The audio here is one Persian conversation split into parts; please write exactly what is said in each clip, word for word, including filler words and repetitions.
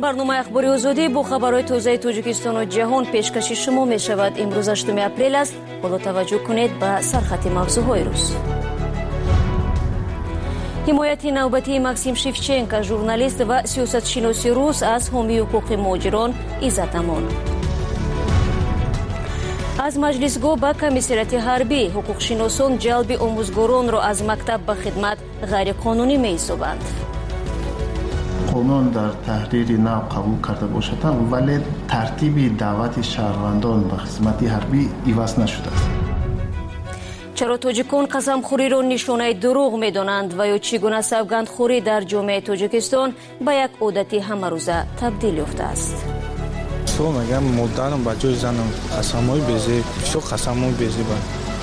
барномаи ахбори озодӣ бо хабарҳои тозаи Тоҷикистону ҷаҳон пешкаши шумо мешавад. Имрӯз ҳаштуми апрел аст. боло таваҷҷӯҳ кунед ба сархати мавзӯъҳои рӯз. ҳимояти навбатии Максим Шевченко, журналист ва сиёсатшиноси рус аз ҳомии ҳуқуқи муҳоҷирон иззат амон. аз маҷлисгоҳ ба комиссарияти ҳарбӣ ҳуқуқшиносон ҷалби омӯзгоронро аз мактаб ба хидмат ғайриқонунӣ меҳисобанд. қонун дар таҳрири нав қабул карда бошад, вале тартиби даъвати шаҳрвандон ба хизмати ҳарбӣ иваз нашудааст. чаро тоҷикон қасамхӯриро нишонаи дурӯғ медонанд ва ё чӣ гуна савгандхӯрӣ дар ҷомеаи Тоҷикистон ба як одати ҳамарӯза табдил ёфтааст? Сол мегам модарам ба ҷои занам қасамҳои безе, шо қасамҳои безе ба.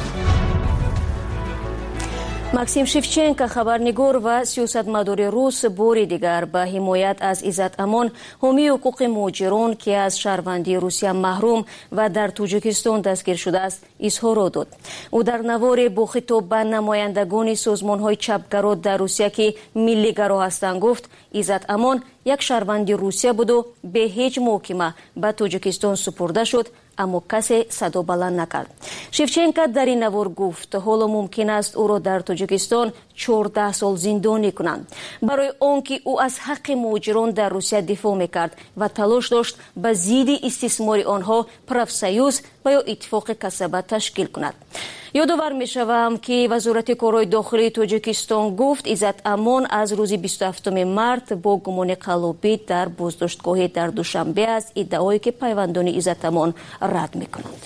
Максим Шевченко, хабарнигор ва сиёсатмадори рус, бори дигар ба ҳимоят аз Иззат Амон, ҳомии ҳуқуқи муҳоҷирон, ки аз шаҳрвандии Русия маҳрум ва дар Тоҷикистон дастгир шудааст, изҳорот дод. ӯ дар наворе бо хитоб ба намояндагони созмонҳои чапгаро дар Русия, ки миллигаро ҳастанд, гуфт: Иззат Амон як шаҳрванди Русия буду бе ҳеҷ муҳокима ба Тоҷикистон супурда шуд, аммо касе садо баланд накард. Шевченко дар ин навор гуфт: ҳоло мумкин аст ӯро дар Тоҷикистон чордаҳ сол зиндонӣ кунанд, барои он ки ӯ аз ҳаққи муҳоҷирон дар Русия дифоъ мекард ва талош дошт ба зидди истисмори онҳо профсоюз ва ё иттифоқи касаба ташкил кунад. ёдовар мешавам, ки вазорати корҳои дохилии Тоҷикистон гуфт: Иззат Амон аз рӯзи бисту ҳафтуми март бо гумони қаллобӣ дар боздоштгоҳи дар Душанбе аст. иддаое ки пайвандони Иззат Амон рад мекунанд.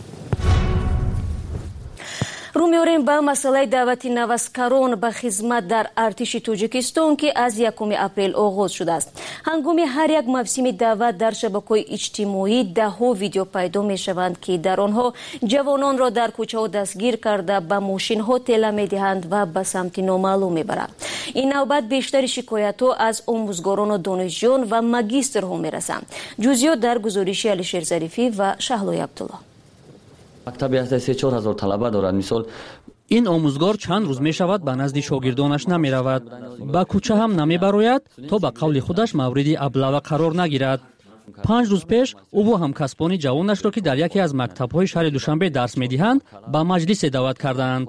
рӯ меорем ба масъалаи даъвати навазкарон ба хизмат дар артиши Тоҷикистон, ки аз якуми апрел оғоз шудааст. ҳангоми ҳар як мавсими даъват дар шабакаҳои иҷтимоӣ даҳҳо видео пайдо мешаванд, ки дар онҳо ҷавононро дар кӯчаҳо дастгир карда ба мошинҳо тела медиҳанд ва ба самти номаълум мебаранд. ин навбат бештари шикоятҳо аз омӯзгорону донишҷӯён ва магистрҳо мерасанд. ҷузъиёт дар гузориши Алишер Зарифӣ ва Шаҳлои Абдулло. мактаби се чор ҳазор талаба дорад. мисол ин омӯзгор чанд рӯз мешавад ба назди шогирдонаш намеравад, ба кӯча ҳам намебарояд, то ба қавли худаш мавриди аблава қарор нагирад. панҷ рӯз пеш ӯ бо ҳамкасбони ҷавонашро, ки дар яке аз мактабҳои шаҳри Душанбе дарс медиҳанд, ба маҷлисе даъват карданд.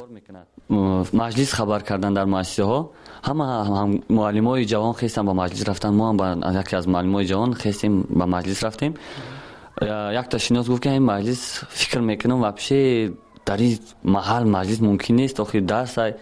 маҷлис хабар кардан дар муассисаҳо, ҳама муаллимои ҷавон хестан ба маҷлис рафтан. мо ҳам ба яке аз муаллимои ҷавон хестем, ба маҷлис рафтем. якта шинос гуфт, ки ин маҷлис фикр мекунам вообще дар ин маҳал маҷлис мумкин нест, охир дарсай.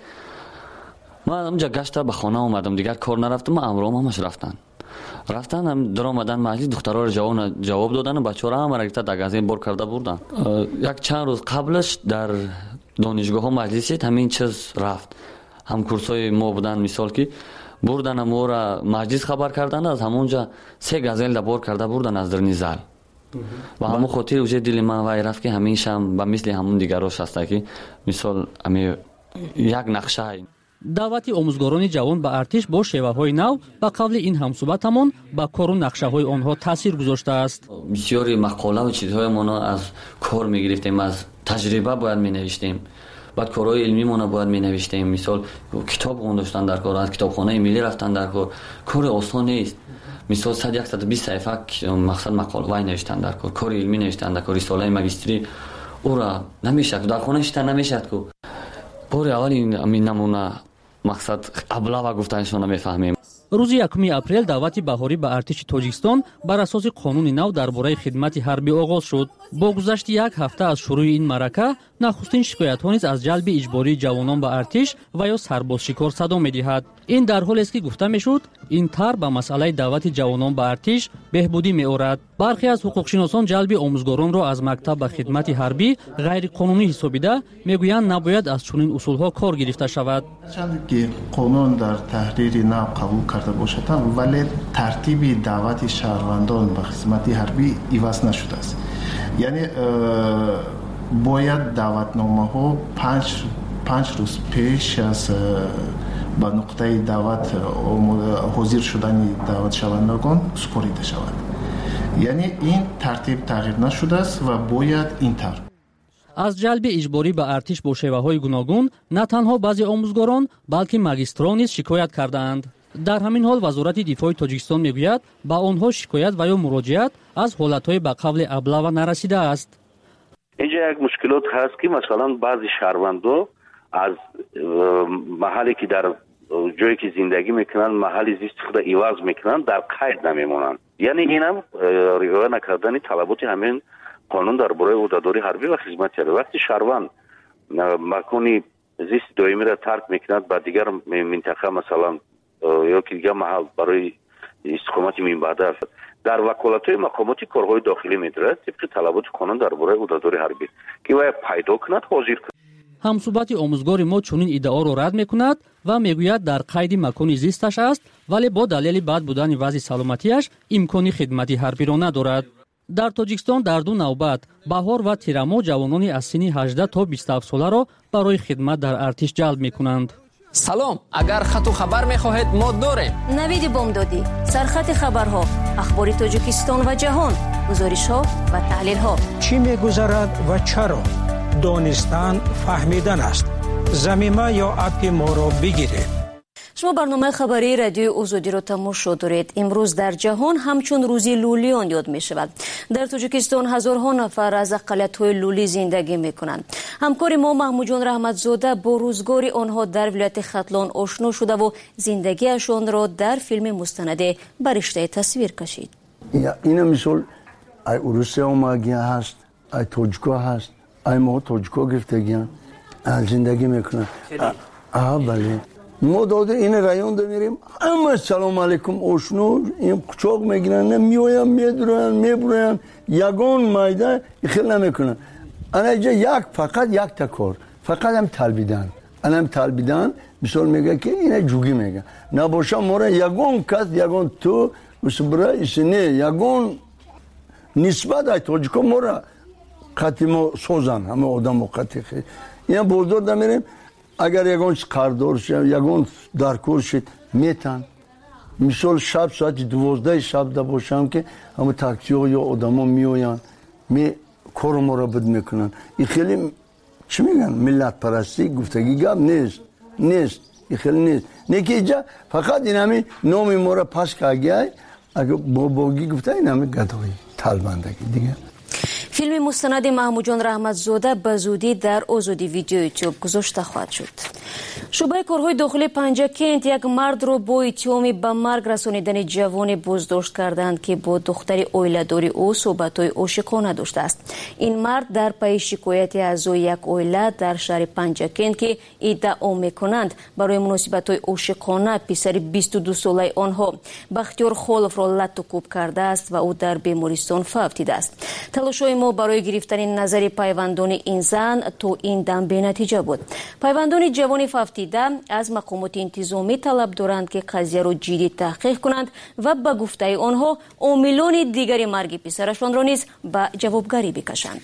ман онҷа гашта ба хона омадам, дигар кор нарафтам. амроам ҳамаш рафтан рафтан дар омадан маҷлис, духтарони ҷавон ҷавоб додан, бачаҳоро ҳамаро гирифта дагазин бор карда бурдан. як чанд рӯз қаблаш дар донишгоҳҳо маҷлис шуд, ҳамин чиз рафт. ҳамкурсои мо будан, мисол ки бурдан мора маҷлис хабар кардан, аз ҳамонҷа се газелда бор карда бурдан аз дирни зал. ва ҳамон хотир уже дили ман вай рафт, ки ҳамин шам ба мисли ҳамон дигарош ҳаста, ки мисол ами як нақша. даъвати омӯзгорони ҷавон ба артиш бо шеваҳои нав ба қавли ин ҳамсуҳбатамон ба кору нақшаҳои онҳо таъсир гузоштааст. бисёри мақолаву чизҳоямон аз кор мегирифтем, аз таҷриба бояд менавиштем, баъд корҳои илмимона бояд менавиштем. мисол китоб хондоштан дар кор, аз китобхонаи миллӣ рафтан дар кор, кори осон нест. мисол сад яксад бист саҳифа мақсад мақолавай навиштан дар кор, кори илмӣ навиштан дар кор, рисолаи магистрӣ ура намешад, дар хона шита намешад ку. бори аввал ин намуна мақсад аблава гуфтанашона мефаҳмем. рӯзи якуми апрел даъвати баҳорӣ ба артиши Тоҷикистон бар асоси қонуни нав дар бораи хидмати ҳарбӣ оғоз шуд. бо гузашти як ҳафта аз шурӯъи ин маърака, нахустин шикоятҳо низ аз ҷалби иҷбории ҷавонон ба артиш ва ё сарбозшикор садо медиҳад. ин дар ҳолест, ки гуфта мешуд, ин тар ба масъалаи даъвати ҷавонон ба артиш беҳбудӣ меорад. бархе аз ҳуқуқшиносон ҷалби омӯзгоронро аз мактаб ба хидмати ҳарбӣ ғайриқонунӣ ҳисобида, мегӯянд набояд аз чунин усулҳо кор гирифта шавад. чанде ки қонун дар таҳрири нав қабул карда бошад, вале тартиби даъвати шаҳрвандон ба хизмати ҳарбӣ иваз нашудааст. яъне бояд даъватномаҳо панҷ рӯз пеш аз ба нуқтаи даъват ҳозир шудани даъватшавандагон супорида шавад. яъне ин тартиб тағйир нашудааст ва бояд ин тар. аз ҷалби иҷборӣ ба артиш бо шеваҳои гуногун на танҳо баъзе омӯзгорон, балки магистрон низ шикоят кардаанд. дар ҳамин ҳол вазорати дифои тоҷикистон мегӯяд ба онҳо шикоят ва ё муроҷиат аз ҳолатҳои ба қавли аблава нарасидааст. اینجا یک مشکلات هست که مثلا بعضی شهروندو از محلی که در جایی که زندگی میکنن محلی زیست خود ایواز میکنن در قید نمیمونن. یعنی اینم رعایت نکردن طلبات همین قانون درباره عهدهداری حربی و خدمتی است. وقتی شهروند مکانی زیست دائمی را ترک میکند با دیگر منطقه مثلا یا که دیگر محل برای استقامت منبعد است در وکالت‌های مقامات کارهای داخلی می‌دارد طبق طلبات قانون درباره عهدهداری حربی که باید پیدا کند حاضر کند. ҳамсӯҳбати омӯзгори мо чунин иддаоро рад мекунад ва мегӯяд дар қайди макони зисташ аст, вале бо далели бад будани вазъи саломатиаш имкони хидмати ҳарбиро надорад. дар тоҷикистон дар ду навбат баҳор ва тирамо ҷавонони аз синни ҳаждаҳ то бисту ҳафт соларо барои хидмат дар артиш ҷалб мекунанд. салом, агар хату хабар мехоҳед мо дорем. навиди бомдодӣ, сархати хабарҳо, ахбори тоҷикистон ва ҷаҳон, гузоришҳо ва таҳлилҳо. чӣ мегузарад ва чаро? донистан фаҳмидан аст. замима ё апи моро бигиред. шумо барномаи хабарии радиои озодиро тамошо доред. имрӯз дар ҷаҳон ҳамчун рӯзи лулиён ёд мешавад. дар тоҷикистон ҳазорҳо нафар аз ақалиятҳои лулӣ зиндагӣ мекунанд. ҳамкори мо маҳмуҷон раҳматзода бо рӯзгори онҳо дар вилояти хатлон ошно шудаву зиндагиашонро дар филми мустанаде ба риштае тасвир кашид. ина мисол ай урусия омагия ҳаст, ай тоҷико ҳаст, ай мо тоҷико гирифтагиян зиндагӣ мекунанд. а бале мо дода ин район да мирем ҳама салому алайкум ошно ин қучоқ мегиранд меоянд медуроянд мебуроянд ягон майда хел намекунанд. ана иҷа як фақат якта кор фақат ам талбидан анам талбидан мисол мега ки ина ҷугӣ мега набоша мора ягон кас ягон ту усбра исне ягон нисбат ай тоҷико мора қати мо созан ҳама одамо қати хе ина бозор да мерем агар ягон қардор шид ягон даркор шид метан мисол шаб соати дувоздаҳи шаб да бошам ки ҳама таксиҳо ё одамо меоянд ме кору моро буд мекунанд. и хеле чӣ мегӯянд миллатпарастӣ гуфтагӣ гап нест нест и хеле нест не ки иҷа фақат ин ҳами номи моро пас кардгиай агар бобогӣ гуфта ин ҳами гадоӣ талбандагӣ дигар. филми мустанади маҳмуҷон раҳматзода ба зудӣ дар озоди видео ютуб гузошта хоҳад шуд. шӯъбаи корҳои дохилии панҷакент як мардро бо иттиҳоми ба марг расонидани ҷавоне боздошт карданд ки бо духтари оиладори ӯ суҳбатҳои ошиқона доштааст. ин мард дар пайи шикояти аъзои як оила дар шаҳри панҷакент ки иддао мекунанд барои муносибатҳои ошиқона писари бисту ду солаи онҳо бахтиёр холовро латту кӯб кардааст ва ӯ дар бемористон фавтидааст. талошҳои мо барои гирифтани назари пайвандони ин зан то ин дам бенатиҷа буд. пайвандони ҷавони фавтида аз мақомоти интизомӣ талаб доранд ки қазияро ҷиддӣ таҳқиқ кунанд ва ба гуфтаи онҳо омилони дигари марги писарашонро низ ба ҷавобгарӣ бикашанд.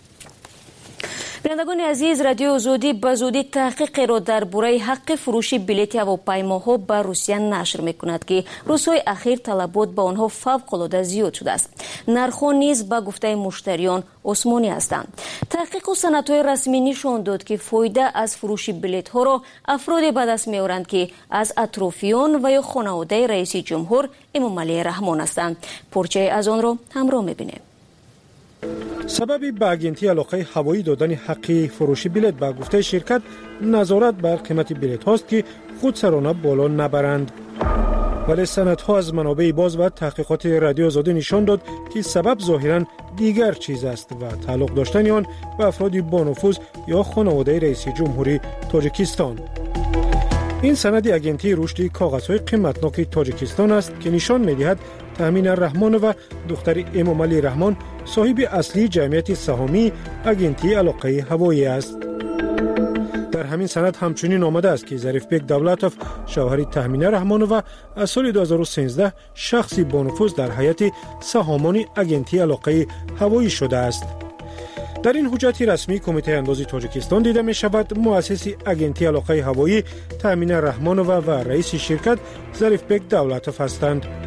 бинандагони азиз, радиои озодӣ ба зудӣ таҳқиқеро дар бораи ҳаққи фурӯши билети ҳавопаймоҳо ба Русия нашр мекунад ки рӯзҳои ахир талабот ба онҳо фавқулода зиёд шудааст. нархҳо низ ба гуфтаи муштариён осмонӣ ҳастанд. таҳқиқу санадҳои расмӣ нишон дод ки фоида аз фурӯши билетҳоро афроде ба даст меоранд ки аз атрофиён ва ё хонаводаи раиси ҷумҳур Эмомалӣ Раҳмон ҳастанд. порчае аз онро ҳамроҳ мебинем. сабаби ба агентии алоқаи ҳавоӣ додани ҳаққи фурӯши билет ба гуфтаи ширкат назорат бар қимати билетҳост ки худсарона боло набаранд. вале санадҳо аз манобеи боз ва таҳқиқоти радиои озодӣ нишон дод ки сабаб зоҳиран дигар чиз аст ва тааллуқ доштани он ба афроди бонуфуз ё хонаводаи раиси ҷумҳури Тоҷикистон. ин санади агентии рушди коғазҳои қиматноки Тоҷикистон аст ки нишон медиҳад Таъмина Раҳмонова духтари Эмомалӣ Раҳмон соҳиби аслии ҷамъияти саҳомии агентии алоқаи ҳавоӣ аст. дар ҳамин санад ҳамчунин омадааст ки Зарифбек Давлатов шавҳари Таъмина Раҳмонова аз соли ду ҳазору сенздаҳ шахси бонуфуз дар ҳайати саҳомони агентии алоқаи ҳавоӣ шудааст. дар ин ҳуҷҷати расмии Кумитаи андози Тоҷикистон дида мешавад муассиси агентии алоқаи ҳавоӣ Таъмина Раҳмонова ва раиси ширкат Зарифбек Давлатов ҳастанд.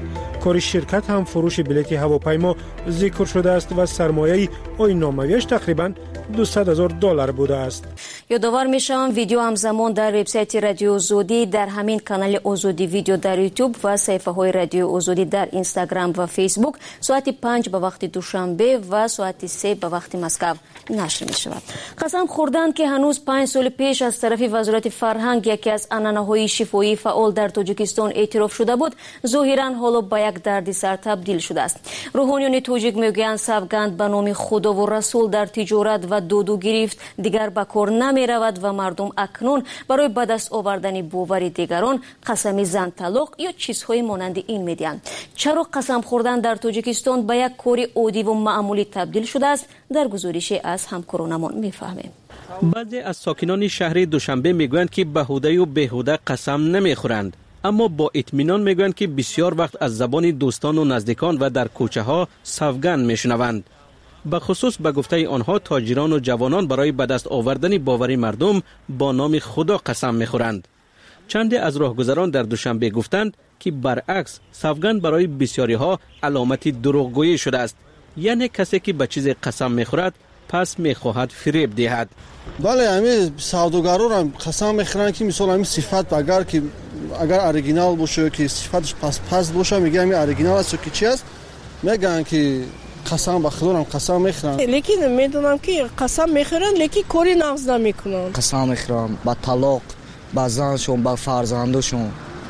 کار شرکت هم فروش بلیط هواپیما ذکر شده است و سرمایه آیین نامویش تقریباً دویست هزار دلار بوده است. یادآور میشم ویدیو همزمان در وبسایت رادیو آزادی، در همین کانال آزادی ویدیو در یوتیوب و صفحه های رادیو آزادی در اینستاگرام و فیسبوک ساعت پنج به وقت دوشنبه و ساعت سه به وقت مسکو نشر می شود. قسم خوردن که هنوز پنج سال پیش از طرف وزارت فرهنگ یکی از عنعنه‌های شفاهی فعال در تاجیکستان اعتراف شده بود، ظاهراً حالا به یک دردسر تبدیل شده است. روحانیان تاجیک میگویند سوگند به نام خدا و رسول در تجارت و دودو گرفت دیگر به کار نمی رود و مردم اکنون برای به دست آوردن باور دیگران قسم زن طلاق یا چیزهای مانند این میدهند. چرا قسم خوردن در تاجیکستان به یک کار عادی و معمولی تبدیل شده است؟ در گزارش از همکارانمان میفهمیم. بعضی از ساکنان شهر دوشنبه میگویند که بهوده و بیهوده قسم نمیخورند، اما با اطمینان میگویند که بسیار وقت از زبان دوستان و نزدیکان و در کوچه ها سوگند میشنوند. به خصوص به گفته آنها تاجران و جوانان برای به دست آوردن باور مردم با نام خدا قسم میخورند. چندی از راهگذران در دوشنبه گفتند که برعکس سوگند برای بسیاری ها علامت دروغگویی شده است، یعنی کسی که به چیز قسم میخورد پس میخواهد فریب دهد. بله، همین سوداگران هم قسم میخورند که مثلا همین صفت اگر که اگر اوریجینال باشه که صفتش پس پس باشه میگه همین اوریجینال است که چی است، میگن که قسم به خدا هم قسم میخورن. لیکن میدونم که قسم میخورن لیکن کاری نقض نمیکنن. قسم میخورن با طلاق، با زنشون، با فرزندشون.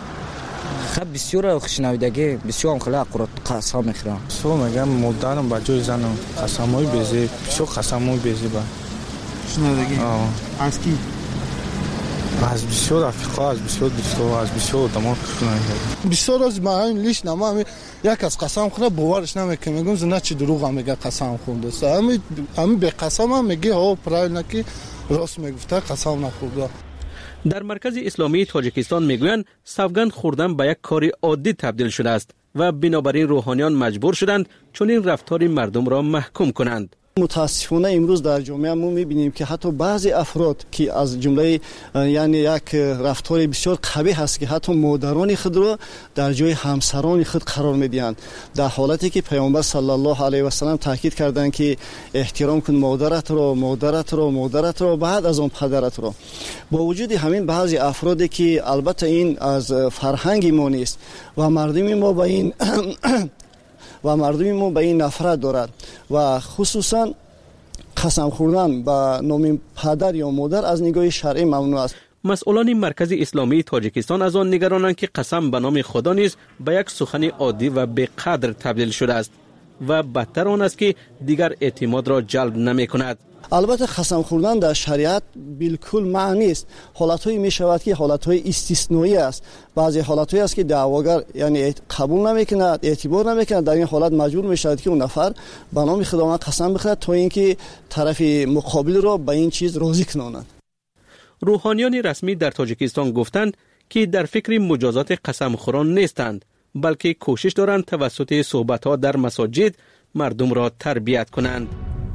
خب بسیار خوشنودگی، بسیار خلاق قسم میخورن. سو میگم مادرم با جای زنم قسمای بزی، بسیار قسمای بزی با. خوشنودگی. از کی؟ از بسیار افریقا، از بسیار دوستا، از بسیار دما خوشنودگی. بسیار از ما همین لیش نما یک از قسم خورد باورش نمیکنه، میگم زنه چی دروغ هم میگه قسم خورده است. همین همین به قسم هم میگه ها پرایل نکی راست میگفته قسم نخورده. در مرکز اسلامی تاجیکستان میگویند سوگند خوردن به یک کار عادی تبدیل شده است و بنابراین روحانیان مجبور شدند چون این رفتار مردم را محکوم کنند. متاسفانه امروز در جامعه ما میبینیم که حتی بعضی افراد که از جمله یعنی یک رفتار بسیار قبیح هست که حتی مادران خود را در جای همسران خود قرار میدهند، در حالتی که پیامبر صلی الله علیه و سلم تاکید کردند که احترام کن مادرت را مادرت را مادرت را بعد از آن پدرت را. با وجود همین بعضی افرادی که البته این از فرهنگ ما نیست و مردم ما با این و مردم ما به این نفرت دارد و خصوصا قسم خوردن به نام پدر یا مادر از نگاه شرعی ممنوع است. مسئولان مرکز اسلامی تاجیکستان از آن نگرانند که قسم به نام خدا نیز به یک سخن عادی و بی‌قدر تبدیل شده است و بدتر آن است که دیگر اعتماد را جلب نمی کند. البته قسم خوردن در شریعت بالکل معنی است. حالت‌هایی می‌شود که حالت‌های استثنایی است. بعضی حالت‌هایی است که دعواگر یعنی قبول نمی‌کند، اعتبار نمی‌کند، در این حالت مجبور می‌شود که اون نفر به نام خداوند قسم بخورد تا اینکه طرف مقابل را به این چیز راضی کناند. روحانیان رسمی در تاجیکستان گفتند که در فکر مجازات قسم خوران نیستند، بلکه کوشش دارند توسط صحبت‌ها در مساجد مردم را تربیت کنند.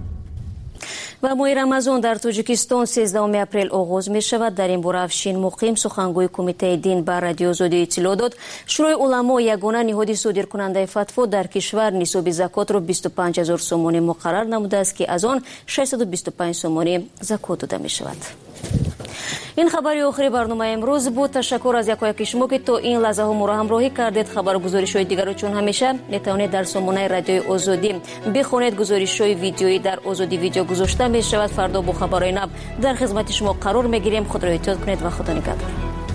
و ماه رمضان در تاجیکستان سیزدهم اپریل آغاز می شود. در این باره افشین مقیم سخنگوی کمیته دین بر رادیو آزادی اطلاع داد شورای علما یگانه نهاد صادر کننده فتوا در کشور نصاب زکات را بیست و پنج هزار سومانی مقرر نموده است که از آن ششصد و بیست و پنج سومانی زکات داده می شود. این خبری آخری برنامه امروز بود. تشکر از یکایک شما که تا این لحظه ها ما را همراهی کردید. خبر و گزارش های دیگر رو چون همیشه میتوانید در سامانه رادیو آزادی بخونید. گزارش های ویدیویی در آزادی ویدیو گذاشته می شود. فردا با خبرهای نو در خدمت شما قرار می گیریم. خود را احتیاط کنید و خدا نگهدار.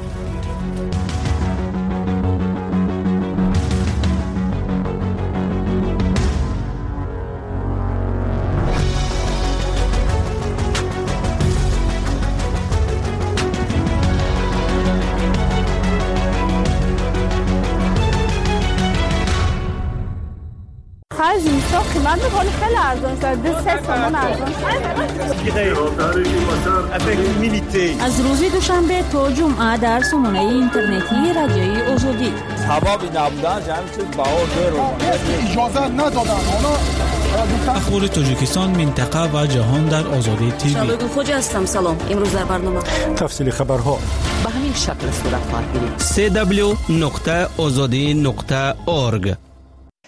قیمت میکنه خیلی ارزان شد. دو سه تومن ارزان شد. از روز دوشنبه تا جمعه در سامانه اینترنتی رادیوی آزادی. سبب نبودن جمعی چیز باور دارو اجازه ندادن. اخبار تاجیکستان، منطقه و جهان در آزادی تیوی. شبگون خوجه هستم. سلام. امروز در برنامه تفصیل خبرها به همین شکل صورت خواهد گرفت. سی دبلیو نقطه آزادی نقطه اورگ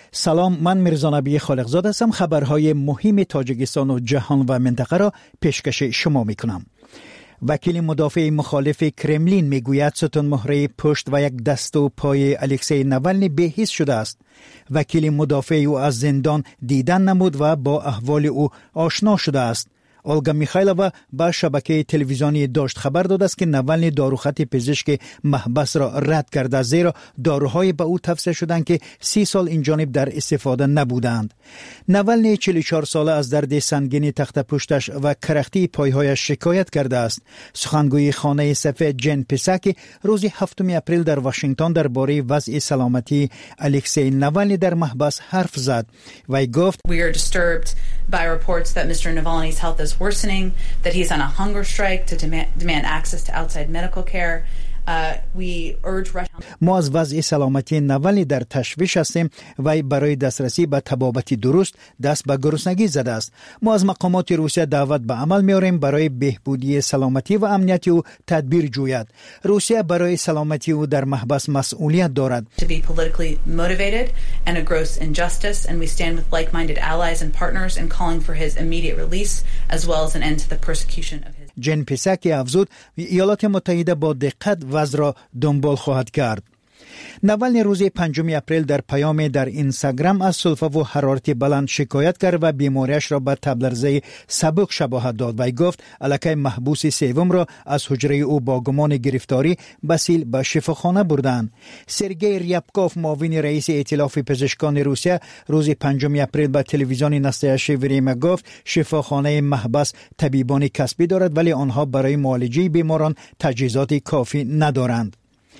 سلام، من میرزا نبی خالقزاد هستم. خبرهای مهم تاجیکستان و جهان و منطقه را پیشکش شما میکنم. وکیل مدافع مخالف کرملین میگوید ستون مهره پشت و یک دست و پای الکسی نوالنی به‌هیچ شده است. وکیل مدافع او از زندان دیدن نمود و با احوال او آشنا شده است. اولگا میخایلووا با شبکه تلویزیونی داشت خبر داده است که نوالنی داروخط پزشک محبس را رد کرده، زیرا داروهای به او توصیه شدند که سی سال این جانب در استفاده نبودند. نوالنی چهل و چهار ساله از درد سنگین تخت پشتش و کرختی پایهایش شکایت کرده است. سخنگوی خانه سفید جن پساک روز هفتم اپریل در واشنگتن درباره وضع سلامتی الکسی نوالنی در محبس حرف زد و گفت We are disturbed by reports that Mister Navalny's health is worsening, that he's on a hunger strike to demand, demand access to outside medical care. Uh, we urge Russia... ما از وضع سلامتی نوالنی در تشویش هستیم و برای دسترسی به طبابت درست دست به گرسنگی زده است. ما از مقامات روسیه دعوت به عمل می‌آوریم برای بهبودی سلامتی و امنیت او تدبیر جوید. روسیه برای سلامتی او در محبس مسئولیت دارد. To be politically motivated and a gross injustice, and we stand with like-minded allies and partners in calling for his immediate release as well as an end to the persecution of his... جن پساکی افزود ایالات متحده با دقت وضع را دنبال خواهد کرد. نوالنی روز پنجم اپریل در پیام در اینستاگرام از سلفه و حرارت بلند شکایت کرد و بیماریش را به تبلرزه سبک شباهت داد و گفت الکی محبوس سوم را از حجره او با گمان گرفتاری بسیل به شفاخانه بردند. سرگئی ریابکوف معاون رئیس ائتلاف پزشکان روسیه روز پنجم اپریل به تلویزیون نستایش وریما گفت شفاخانه محبس طبیبان کسبی دارد ولی آنها برای معالجه بیماران تجهیزات کافی ندارند.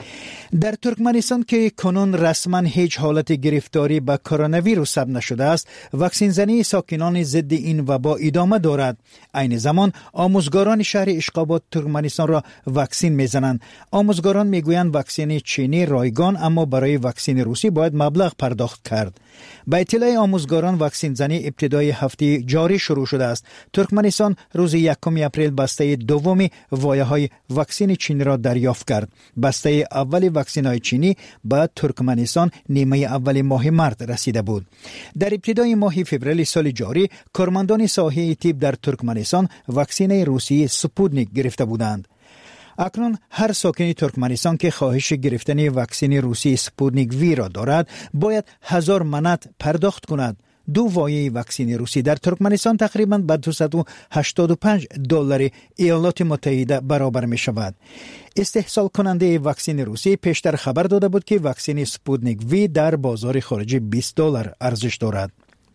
در ترکمنستان که کنون رسما هیچ حالت گرفتاری به کرونا ویروس ثبت نشده است، واکسین زنی ساکنان ضد این وبا ادامه دارد. عین زمان آموزگاران شهر اشقاباد ترکمنستان را واکسین میزنند. آموزگاران میگویند واکسین چینی رایگان، اما برای واکسین روسی باید مبلغ پرداخت کرد. با اطلاع آموزگاران واکسین زنی ابتدای هفته جاری شروع شده است. ترکمنستان روز یکم اپریل بسته دومی وایه‌های واکسین چینی را دریافت کرد. بسته اول واکسین های چینی به ترکمنستان نیمه اول ماه مارس رسیده بود. در ابتدای ماه فوریه سال جاری کارمندان ساحه طب در ترکمنستان واکسین روسی سپوتنیک گرفته بودند. اکنون هر ساکن ترکمنستان که خواهش گرفتن واکسن روسی سپوتنیک وی را دارد باید هزار منات پرداخت کند. دو وایه واکسن روسی در ترکمنستان تقریباً به دویست و هشتاد و پنج دلار ایالات متحده برابر می شود. استحصال کننده واکسن روسی پیشتر خبر داده بود که واکسن سپوتنیک وی در بازار خارجی بیست دلار ارزش دارد.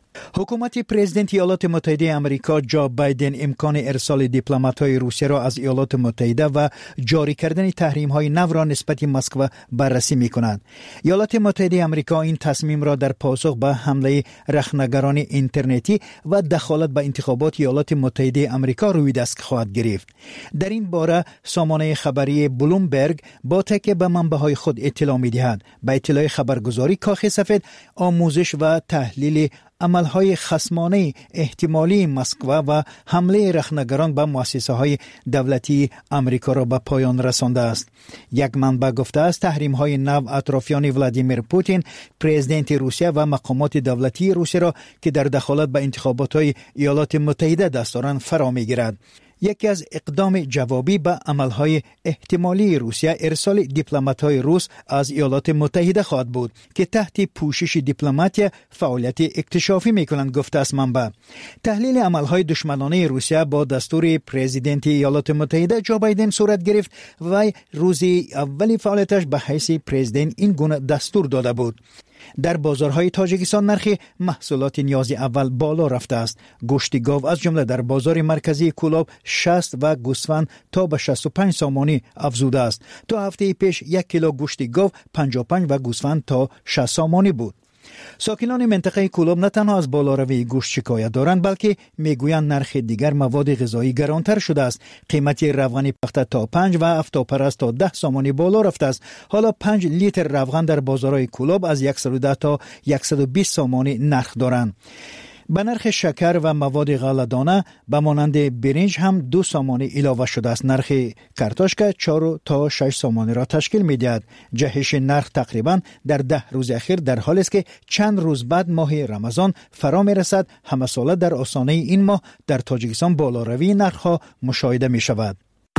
حکومت پرزیدنت ایالات متحده آمریکا جو بایدن امکان ارسال دیپلمات‌های روسیه را از ایالات متحده و جاری کردن تحریم‌های نو را نسبت مسکو بررسی می‌کند. ایالات متحده آمریکا این تصمیم را در پاسخ به حمله رخنه‌گران اینترنتی و دخالت به انتخابات ایالات متحده آمریکا روی دست خواهد گرفت. در این باره سامانه خبری بلومبرگ با تکیه به منبع‌های خود اطلاع می‌دهد. به اطلاع خبرگزاری کاخ سفید آموزش و تحلیل عملهای خصمانه احتمالی مسکو و حمله رخنه‌گران به مؤسسه‌های دولتی آمریکا را به پایان رسانده است. یک منبع گفته است تحریم‌های نو اطرافیان ولادیمیر پوتین پرزیدنت روسیه و مقامات دولتی روسیه را که در دخالت به انتخابات ایالات متحده دست دارند فرا می‌گیرد. یکی از اقدام جوابی به عملهای احتمالی روسیه ارسال دیپلمات‌های روس از ایالات متحده خواهد بود که تحت پوشش دیپلماتیا فعالیت اکتشافی می‌کنند، گفته است منبع. تحلیل عملهای دشمنانه روسیه با دستور پرزیدنت ایالات متحده جو بایدن صورت گرفت و روز اولی فعالیتش به حیث پرزیدنت این گونه دستور داده بود. در بازارهای تاجیکستان نرخ محصولات نیاز اول بالا رفته است. گوشت گاو از جمله در بازار مرکزی کولاب شصت و گوسفند تا به شصت و پنج سامانی افزوده است. تا هفته پیش یک کیلو گوشت گاو پنجاه و پنج و گوسفند تا شصت سامانی بود. ساکنان منطقه کولاب نه تنها از بالاروی گوشت شکایت دارند بلکه میگویند نرخ دیگر مواد غذایی گرانتر شده است. قیمت روغن پخته تا پنج و افتاپرست تا ده سامانی بالا رفته است. حالا پنج لیتر روغن در بازارهای کولاب از صد و ده تا صد و بیست سامانی نرخ دارند. به نرخ شکر و مواد غله‌دانه به مانند برنج هم دو سامانی علاوه شده است. نرخ کارتوشکا چهار تا شش سامانی را تشکیل می‌دهد. جهش نرخ تقریبا در ده روز اخیر در حالی است که چند روز بعد ماه رمضان فرا می‌رسد. همه ساله در آستانه این ماه در تاجیکستان بالاروی نرخ‌ها مشاهده می‌شود.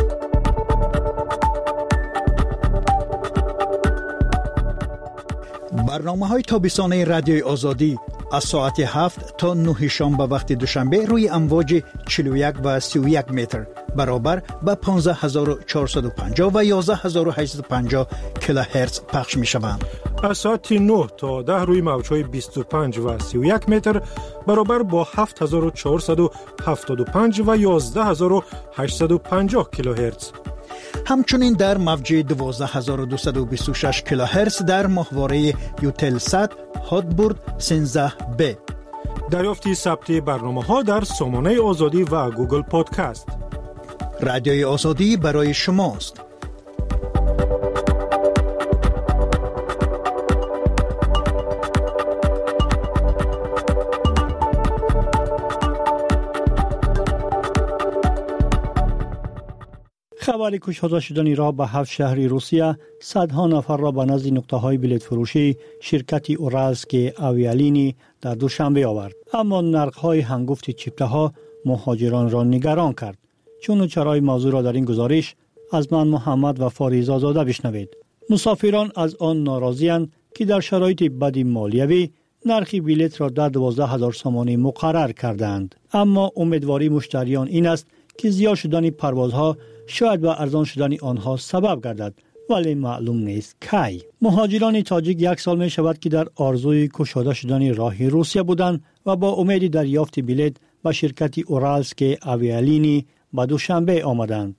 برنامه‌های تابستانه رادیوی آزادی از ساعت هفت تا نه شام به وقت دوشنبه روی امواج چهل و یک و سی و یک متر برابر به پانزده هزار و چهارصد و پنجاه و یازده هزار و هشتصد و پنجاه کیلوهرتز پخش می شوند. از ساعت نه تا ده روی موج‌های بیست و پنج و سی و یک متر برابر با هفت هزار و چهارصد و هفتاد و پنج و یازده هزار و هشتصد و پنجاه کیلوهرتز. همچنین در موج دوازده هزار و دویست و بیست و شش کیلوهرتز در ماهواره یوتلسات هاتبورد سیزده بی. دریافتی ثبت برنامه‌ها در سامانه آزادی و گوگل پادکست. رادیوی آزادی برای شماست. خبر کشته شدن را به هفت شهر روسیه، صدها نفر را به نزد نقطه‌های بلیط فروشی شرکت اورالسک آویالینی در دوشنبه آورد. اما نرخ‌های هنگفت چیپته‌ها مهاجران را نگران کرد. چون چرای موضوع را در این گزارش از من محمد و فاریزا زاده بشنوید. مسافران از آن ناراضی‌اند که در شرایط بد مالیوی نرخ بلیط را در دوازده هزار سامانی مقرر کردند. اما امیدواری مشتریان این است که زیاد شدن پروازها شاید به ارزان شدن آنها سبب گردد، ولی معلوم نیست کی. مهاجران تاجیک یک سال می شود که در آرزوی گشاده شدن راه روسیه بودند و با امید دریافت بلیط به شرکت اورالسک آویالینی به دوشنبه آمدند.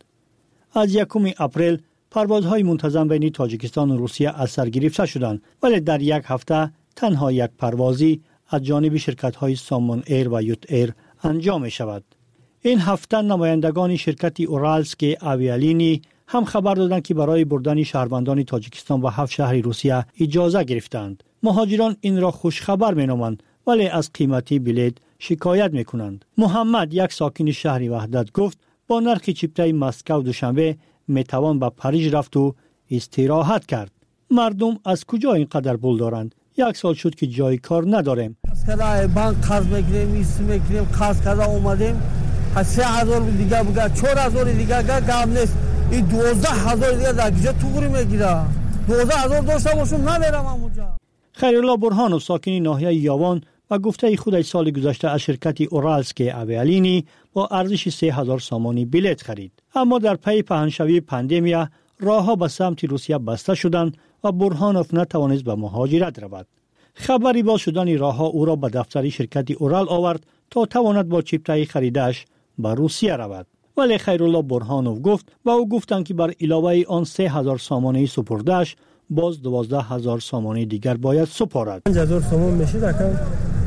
از یکم اپریل پروازهای منتظم بین تاجیکستان و روسیه از سر گرفته شدند، ولی در یک هفته تنها یک پروازی از جانب شرکت‌های سامان ایر و یوت ایر انجام می شود. این هفته نمایندگان شرکت اورالسک آویالینی هم خبر دادند که برای بردن شهروندان تاجیکستان و هفت شهر روسیه اجازه گرفتند. مهاجران این را خوش خبر می‌نامند، ولی از قیمتی بلیط شکایت می‌کنند. محمد، یک ساکن شهر وحدت، گفت با نرخ چیپته مسکو دوشنبه میتوان به پاریژ رفت و استراحت کرد. مردم از کجا اینقدر پول دارند؟ یک سال شد که جای کار نداریم. از کرای بانک قرض می‌گیریم، ایست می‌گیریم، قرض کرده اومدیم. سه هزار دیگه بگه، چهار هزار دیگه گام نیست. این دوازده هزار دیگه در کجا توگوری میگیره؟ دوازده هزار داشته باشم نمیرم اونجا. خیرالله برهانوف، ساکن ناحیه یاوان، و گفته خودش سال گذشته از شرکت اورالسک آویالینی با ارزش سه هزار سامانی بلیط خرید. اما در پی پهنشوی پاندمیا راهها به سمت روسیه بسته شدند و برهانوف نتوانست به مهاجرت رود. خبری باز شدن راهها او را به دفتر شرکت اورال آورد تا تواند با چیپته خریدش به روسیه رود. ولی خیرالله برهانوف گفت و او گفتند که بر علاوه آن سه هزار سامانی سپردهش باز دوازده هزار سامانی دیگر باید سپارد. پنج هزار سامان میشه دکن.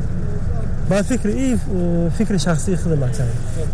با فکر این فکر شخصی خودم کرد.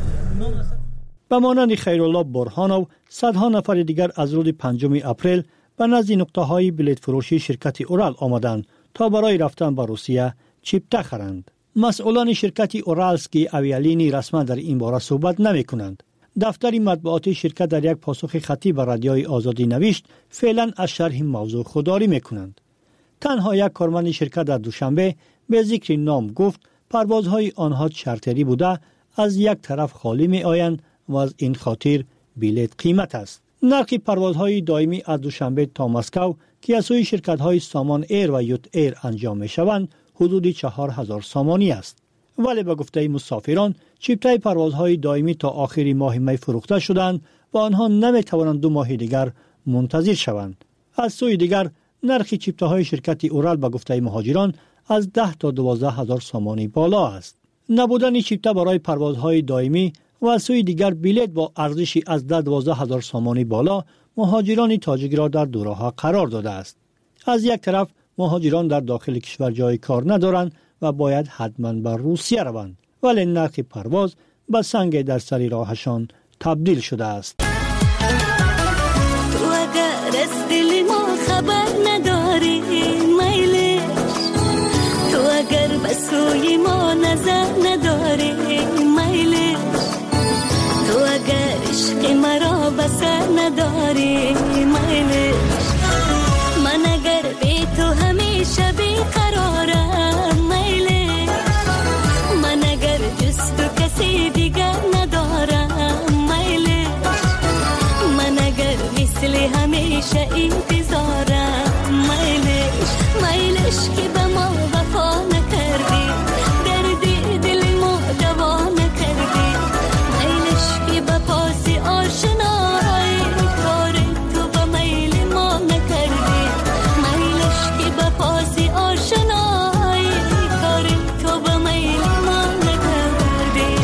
به مانند خیرالله برهانوف، صدها نفر دیگر از روز پنجم اپریل به نزد نقطه‌های بلیط فروشی شرکت اورال آمدند تا برای رفتن به روسیه چیپته خرند. مسئولان شرکت اورالسک آویالینی رسما در این باره صحبت نمی کنند. دفتر مطبوعاتی شرکت در یک پاسخ خطی به رادیوی آزادی نوشت فعلا از شرح موضوع خودداری می کنند. تنها یک کارمند شرکت در دوشنبه به ذکر نام گفت پروازهای آنها چارتری بوده از یک طرف خالی می آیند و از این خاطر بلیط قیمت است. نرخ پروازهای دائمی از دوشنبه تا مسکو که از سوی شرکت‌های سامان ایر و یوت ایر انجام می شوند حدود چهار هزار سامانی است. ولی به گفته مسافران چیپته پروازهای دائمی تا آخر ماه می فروخته شدند و آنها نمی توانند دو ماه دیگر منتظر شوند. از سوی دیگر نرخ چیپته های شرکت اورال به گفته مهاجران از ده تا دوازده هزار سامانی بالا است. نبودن چیپته برای پروازهای دائمی و از سوی دیگر بلیط با ارزشی از ده تا دوازده هزار سامانی بالا مهاجران تاجیک را در دو راه قرار داده است. از یک طرف مهاجران در داخل کشور جای کار ندارند و باید حتما به روسیه روند، ولی نرخ پرواز به سنگ در سر راهشان تبدیل شده است. تو اگر از دل ما خبر نداری میلش، تو اگر به سوی ما نظر همیشه انتظارم میلش میلش که به ما وفا نکردی دردی دل ما دوا نکردی میلش که به پاس آشنایی کار تو به میل ما نکردی میلش که به پاس آشنایی کار تو به میل ما نکردی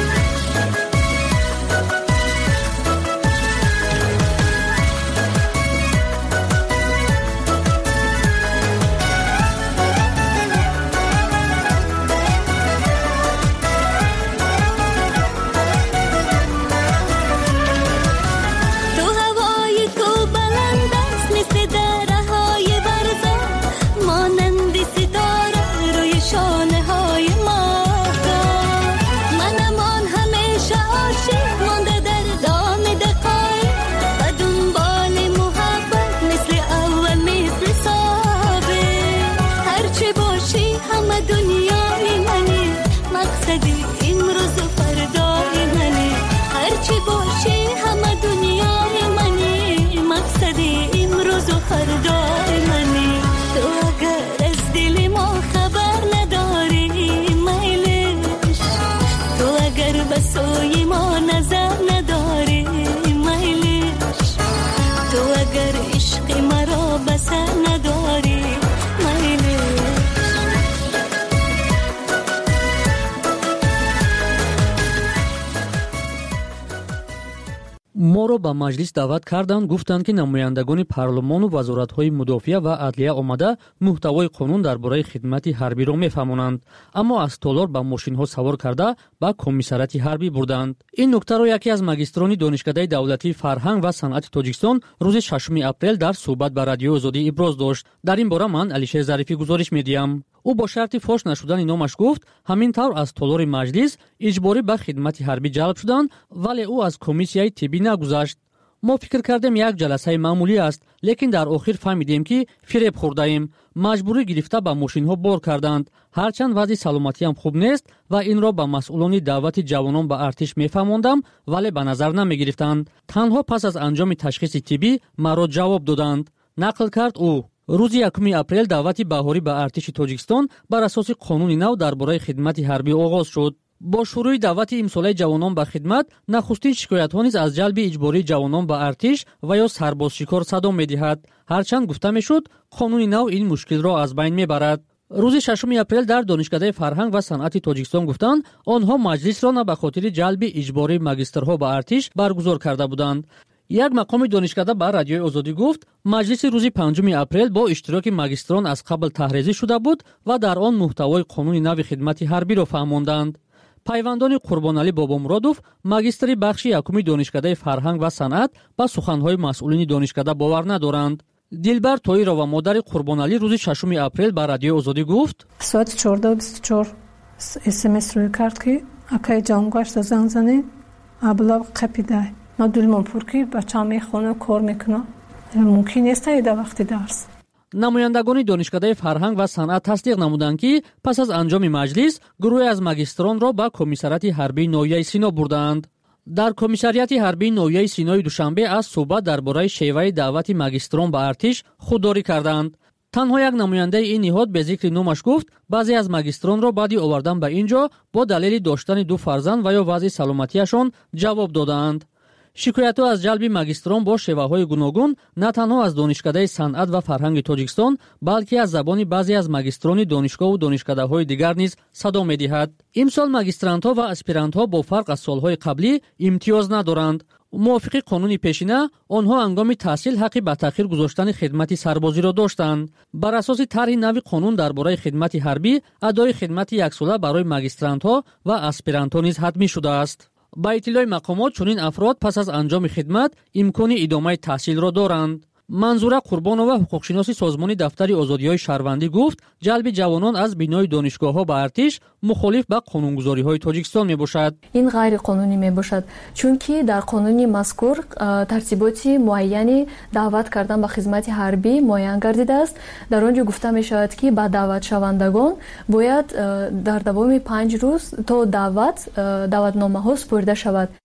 ما را به مجلس دعوت کردند گفتند که نمایندگان پارلمان و وزارت‌های مدافعه و عدلیه آمده محتوای قانون درباره خدمت حربی را می‌فهمانند اما از تالار به ماشین‌ها سوار کرده به کمیسریات حربی بردند. این نکته را یکی از ماگیستران دانشکده دولتی فرهنگ و صنعت تاجیکستان روز ششم اپریل در صحبت با رادیو آزادی ابراز داشت. در این باره من علیشیر ظریفی گزارش می‌دهم. او با شرط فاش نشدن نامش گفت همین طور از تالار مجلس اجباری به خدمت حربی جلب شدند ولی او از کمیسیای طبی نگذشت. ما فکر کردیم یک جلسه معمولی است لیکن در آخر فهمیدیم که فریب خوردیم. مجبوری گرفته به ماشین ها بار کردند. هرچند وضع سلامتی هم خوب نیست و این را به مسئولان دعوت جوانان به ارتش میفهماندم ولی به نظر نمی گرفتند. تنها پس از انجام تشخیص طبی مرا جواب دادند. نقل کرد او. روز یکم اپریل دعوت بهاری به ارتش تاجیکستان بر اساس قانون نو درباره خدمت حربی آغاز شد. با شروع دعوت امسال جوانان به خدمت نخستین شکایت‌ها نیز از جلب اجباری جوانان به ارتش و یا سربازشکار صدا می‌دهد. هرچند گفته می‌شد قانون نو این مشکل را از بین می‌برد. روز ششم اپریل در دانشکده فرهنگ و صنعت تاجیکستان گفتند آنها مجلس را نه به خاطر جلب اجباری ماگیسترها به ارتش برگزار کرده بودند. یک مقام دانشکده به رادیوی آزادی گفت مجلس روز پنجم اپریل با اشتراک ماگیستران از قبل تحریزی شده بود و در آن محتوای قانون نو خدمت حربی را فهماندند. پیوندان قربانعلی بابامرادوف ماگیستری بخش یکم دانشکده فرهنگ و صنعت با سخنهای مسئولین دانشکده باور ندارند. دلبر تویرا و مادر قربانعلی روز ششم اپریل به رادیوی آزادی گفت ساعت چهارده و بیست و چهار اس ام اس روی کرد که اکای جانگوشت زنگ زنه ابلا قپیده ما دلمون پر که بچه‌ها میخونه کار میکنه ممکن نیست ایده وقتی درس. نمایندگان دانشکده فرهنگ و صنعت تصدیق نمودند که پس از انجام مجلس گروه از ماگیستران را به کمیسریات حربی ناحیه سینا بردند. در کمیسریات حربی ناحیه سینای دوشنبه از صحبت درباره شیوه دعوت ماگیستران به ارتش خودداری کردند. تنها یک نماینده این نهاد به ذکر نامش گفت بعضی از ماگیستران را بعد آوردن به اینجا با دلیل داشتن دو فرزند و یا وضع سلامتیشان جواب دادند. شکایت‌ها از جلب ماگیستران با شیوه‌های گوناگون نه تنها از دانشکده صنعت و فرهنگ تاجیکستان بلکه از زبان بعضی از ماگیستران دانشگاه و دانشکده‌های دیگر نیز صدا می‌دهد. امسال ماگیسترانت‌ها و اسپیرانت‌ها با فرق از سال‌های قبلی امتیاز ندارند. موافق قانون پیشینه آنها هنگام تحصیل حق به تأخیر گذاشتن خدمت سربازی را داشتند. بر اساس طرح نوی قانون درباره خدمت حربی ادای خدمت یک ساله برای ماگیسترانت‌ها و اسپیرانت‌ها نیز حتمی شده است. با اطلاع مقامات چنین افراد پس از انجام خدمت امکان ادامه تحصیل را دارند. منظوره قربانова حقوقشناسی سازمان دفتر آزادی‌های شهروندی گفت جلب جوانان از بینای دانشگاه‌ها به ارتش مخالف با قانونگذاری‌های تاجیکستان میباشد. این غیر قانونی میباشد چون که در قانون مذکور ترتیبات معینی دعوت کردن به خدمت حربی معین گردیده است. در آنجا گفته میشود که با دعوت شوندگان باید در دوام پنج روز تا دعوت دعوتنامه‌ها سپرده شود.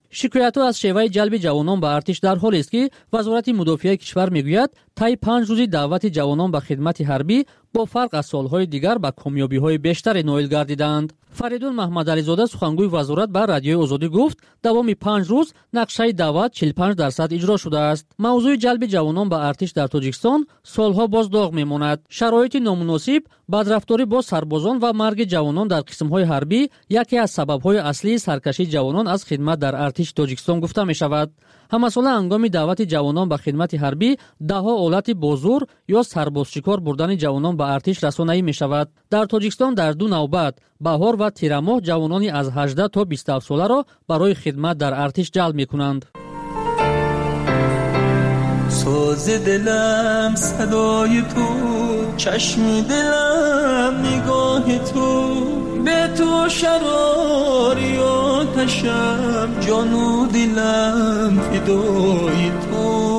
شکایت‌ها از شیوه جلب جوانان به ارتش در حالی است که وزارت مدافع کشور میگوید طی پنج روزی دعوت جوانان به خدمت حربی با فرق از سالهای دیگر به کامیابی‌های بیشتر نائل گردیدند. فریدون محمد علیزاده سخنگوی وزارت به رادیوی آزادی گفت دوامی پنج روز نقشه دعوت چهل و پنج درصد اجرا شده است. موضوع جلب جوانان به ارتش در تاجیکستان سالها باز داغ میماند. شرایط نامناسب، بدرفتاری با سربازان و مرگ جوانان در قسم‌های حربی یکی از سبب‌های اصلی سرکشی جوانان از خدمت در ارتش تاجیکستان گفته می‌شود. همساله هنگام دعوت جوانان به خدمت حربی ده‌ها آلت بازور یا سربازشکار بردن جوانان به ارتش رسانه‌ای می‌شود. در تاجیکستان در دو نوبت بهار و تیر ماه جوانانی از هجده تا بیست و هفت ساله را برای خدمت در ارتش جلب می‌کنند. ساز دلم صدای تو، چشم دلم نگاه تو، به تو شراری آتشم، جان و دلم فدای تو.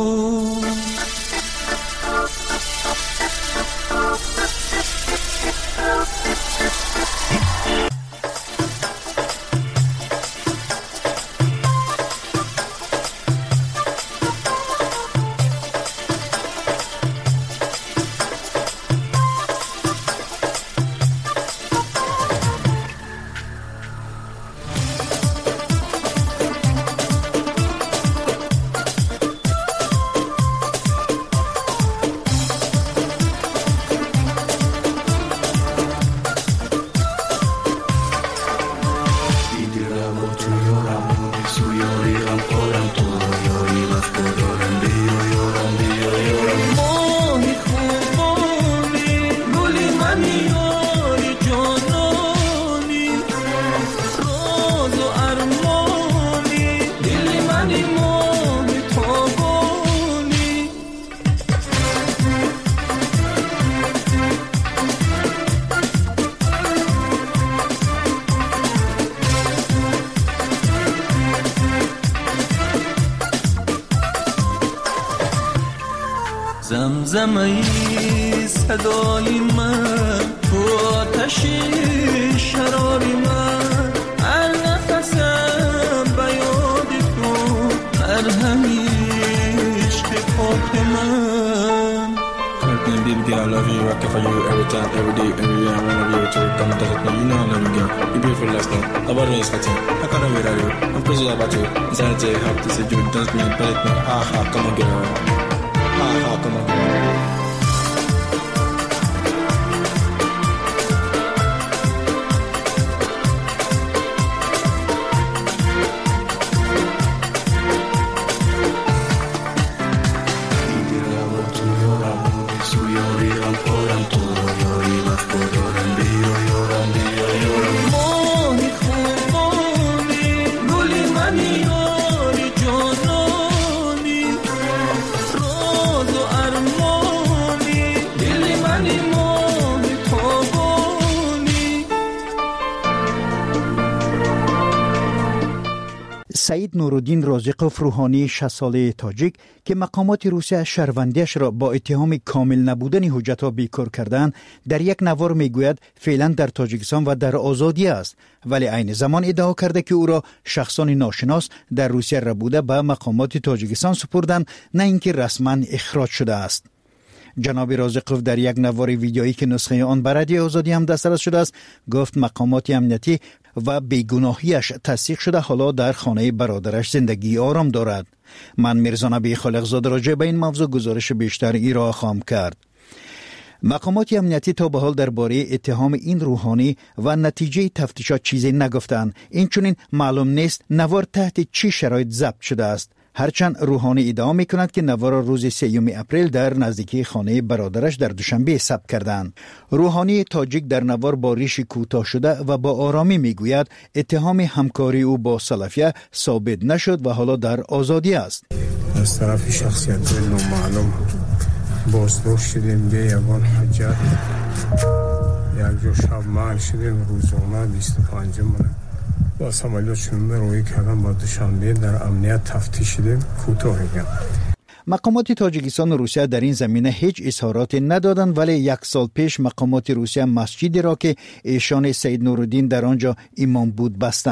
زمزمه صدای من، تو آتش شراری من، هر نفسم به یاد تو، مرهم عشق پاک من. Everything, baby girl, I love you, rock it for you every time, every day, every year. I wanna be with you, come touch it now, you know I love you, girl. You beautiful last night, about me is cutting. I can't wait at you, I'm crazy about you. Insanity, have to say you, dance me, pellet me, ha ha, come on girl. Ha ha, come on girl. سعید نورالدین رازقوف روحانی شصت ساله تاجیک که مقامات روسیه شهروندیش را با اتهام کامل نبودن حجت‌ها بیکار کردند، در یک نوار میگوید فعلا در تاجیکستان و در آزادی است، ولی عین زمان ادعا کرده که او را شخصان ناشناس در روسیه ربوده به مقامات تاجیکستان سپردند، نه اینکه رسما اخراج شده است. جناب رازقوف در یک نوار ویدیویی که نسخه آن بر رادیو آزادی هم دسترس شده است گفت مقامات امنیتی و بیگناهیش تصدیق شده حالا در خانه برادرش زندگی آرام دارد. من میرزا نبی خالقزاده راجع به این موضوع گزارش بیشتر ارائه خواهم کرد. مقامات امنیتی تا به حال درباره اتهام این روحانی و نتیجه تفتیشات چیزی نگفتند. این چنین معلوم نیست نوار تحت چه شرایط ضبط شده است. هرچند روحانی ادعا می‌کند که نوار را روز سوم اپریل در نزدیکی خانه برادرش در دوشنبه ثبت کردند. روحانی تاجیک در نوار با ریش کوتاه شده و با آرامی میگوید اتهام همکاری او با سلفیه ثابت نشد و حالا در آزادی است. از طرف شخصیت نامعلوم بازداشت شدیم به یگان حجت، یک جو شب محل شدیم، روزانه بیست و پنجم با سمالیات شنونده روی کردن با دوشنبه در امنیت تفتیش شدیم. کوتاه میگم. مقامات تاجیکستان و روسیه در این زمینه هیچ اظهاراتی ندادند، ولی یک سال پیش مقامات روسیه مسجدی را که ایشان سعید نورالدین در آنجا امام بود بستند.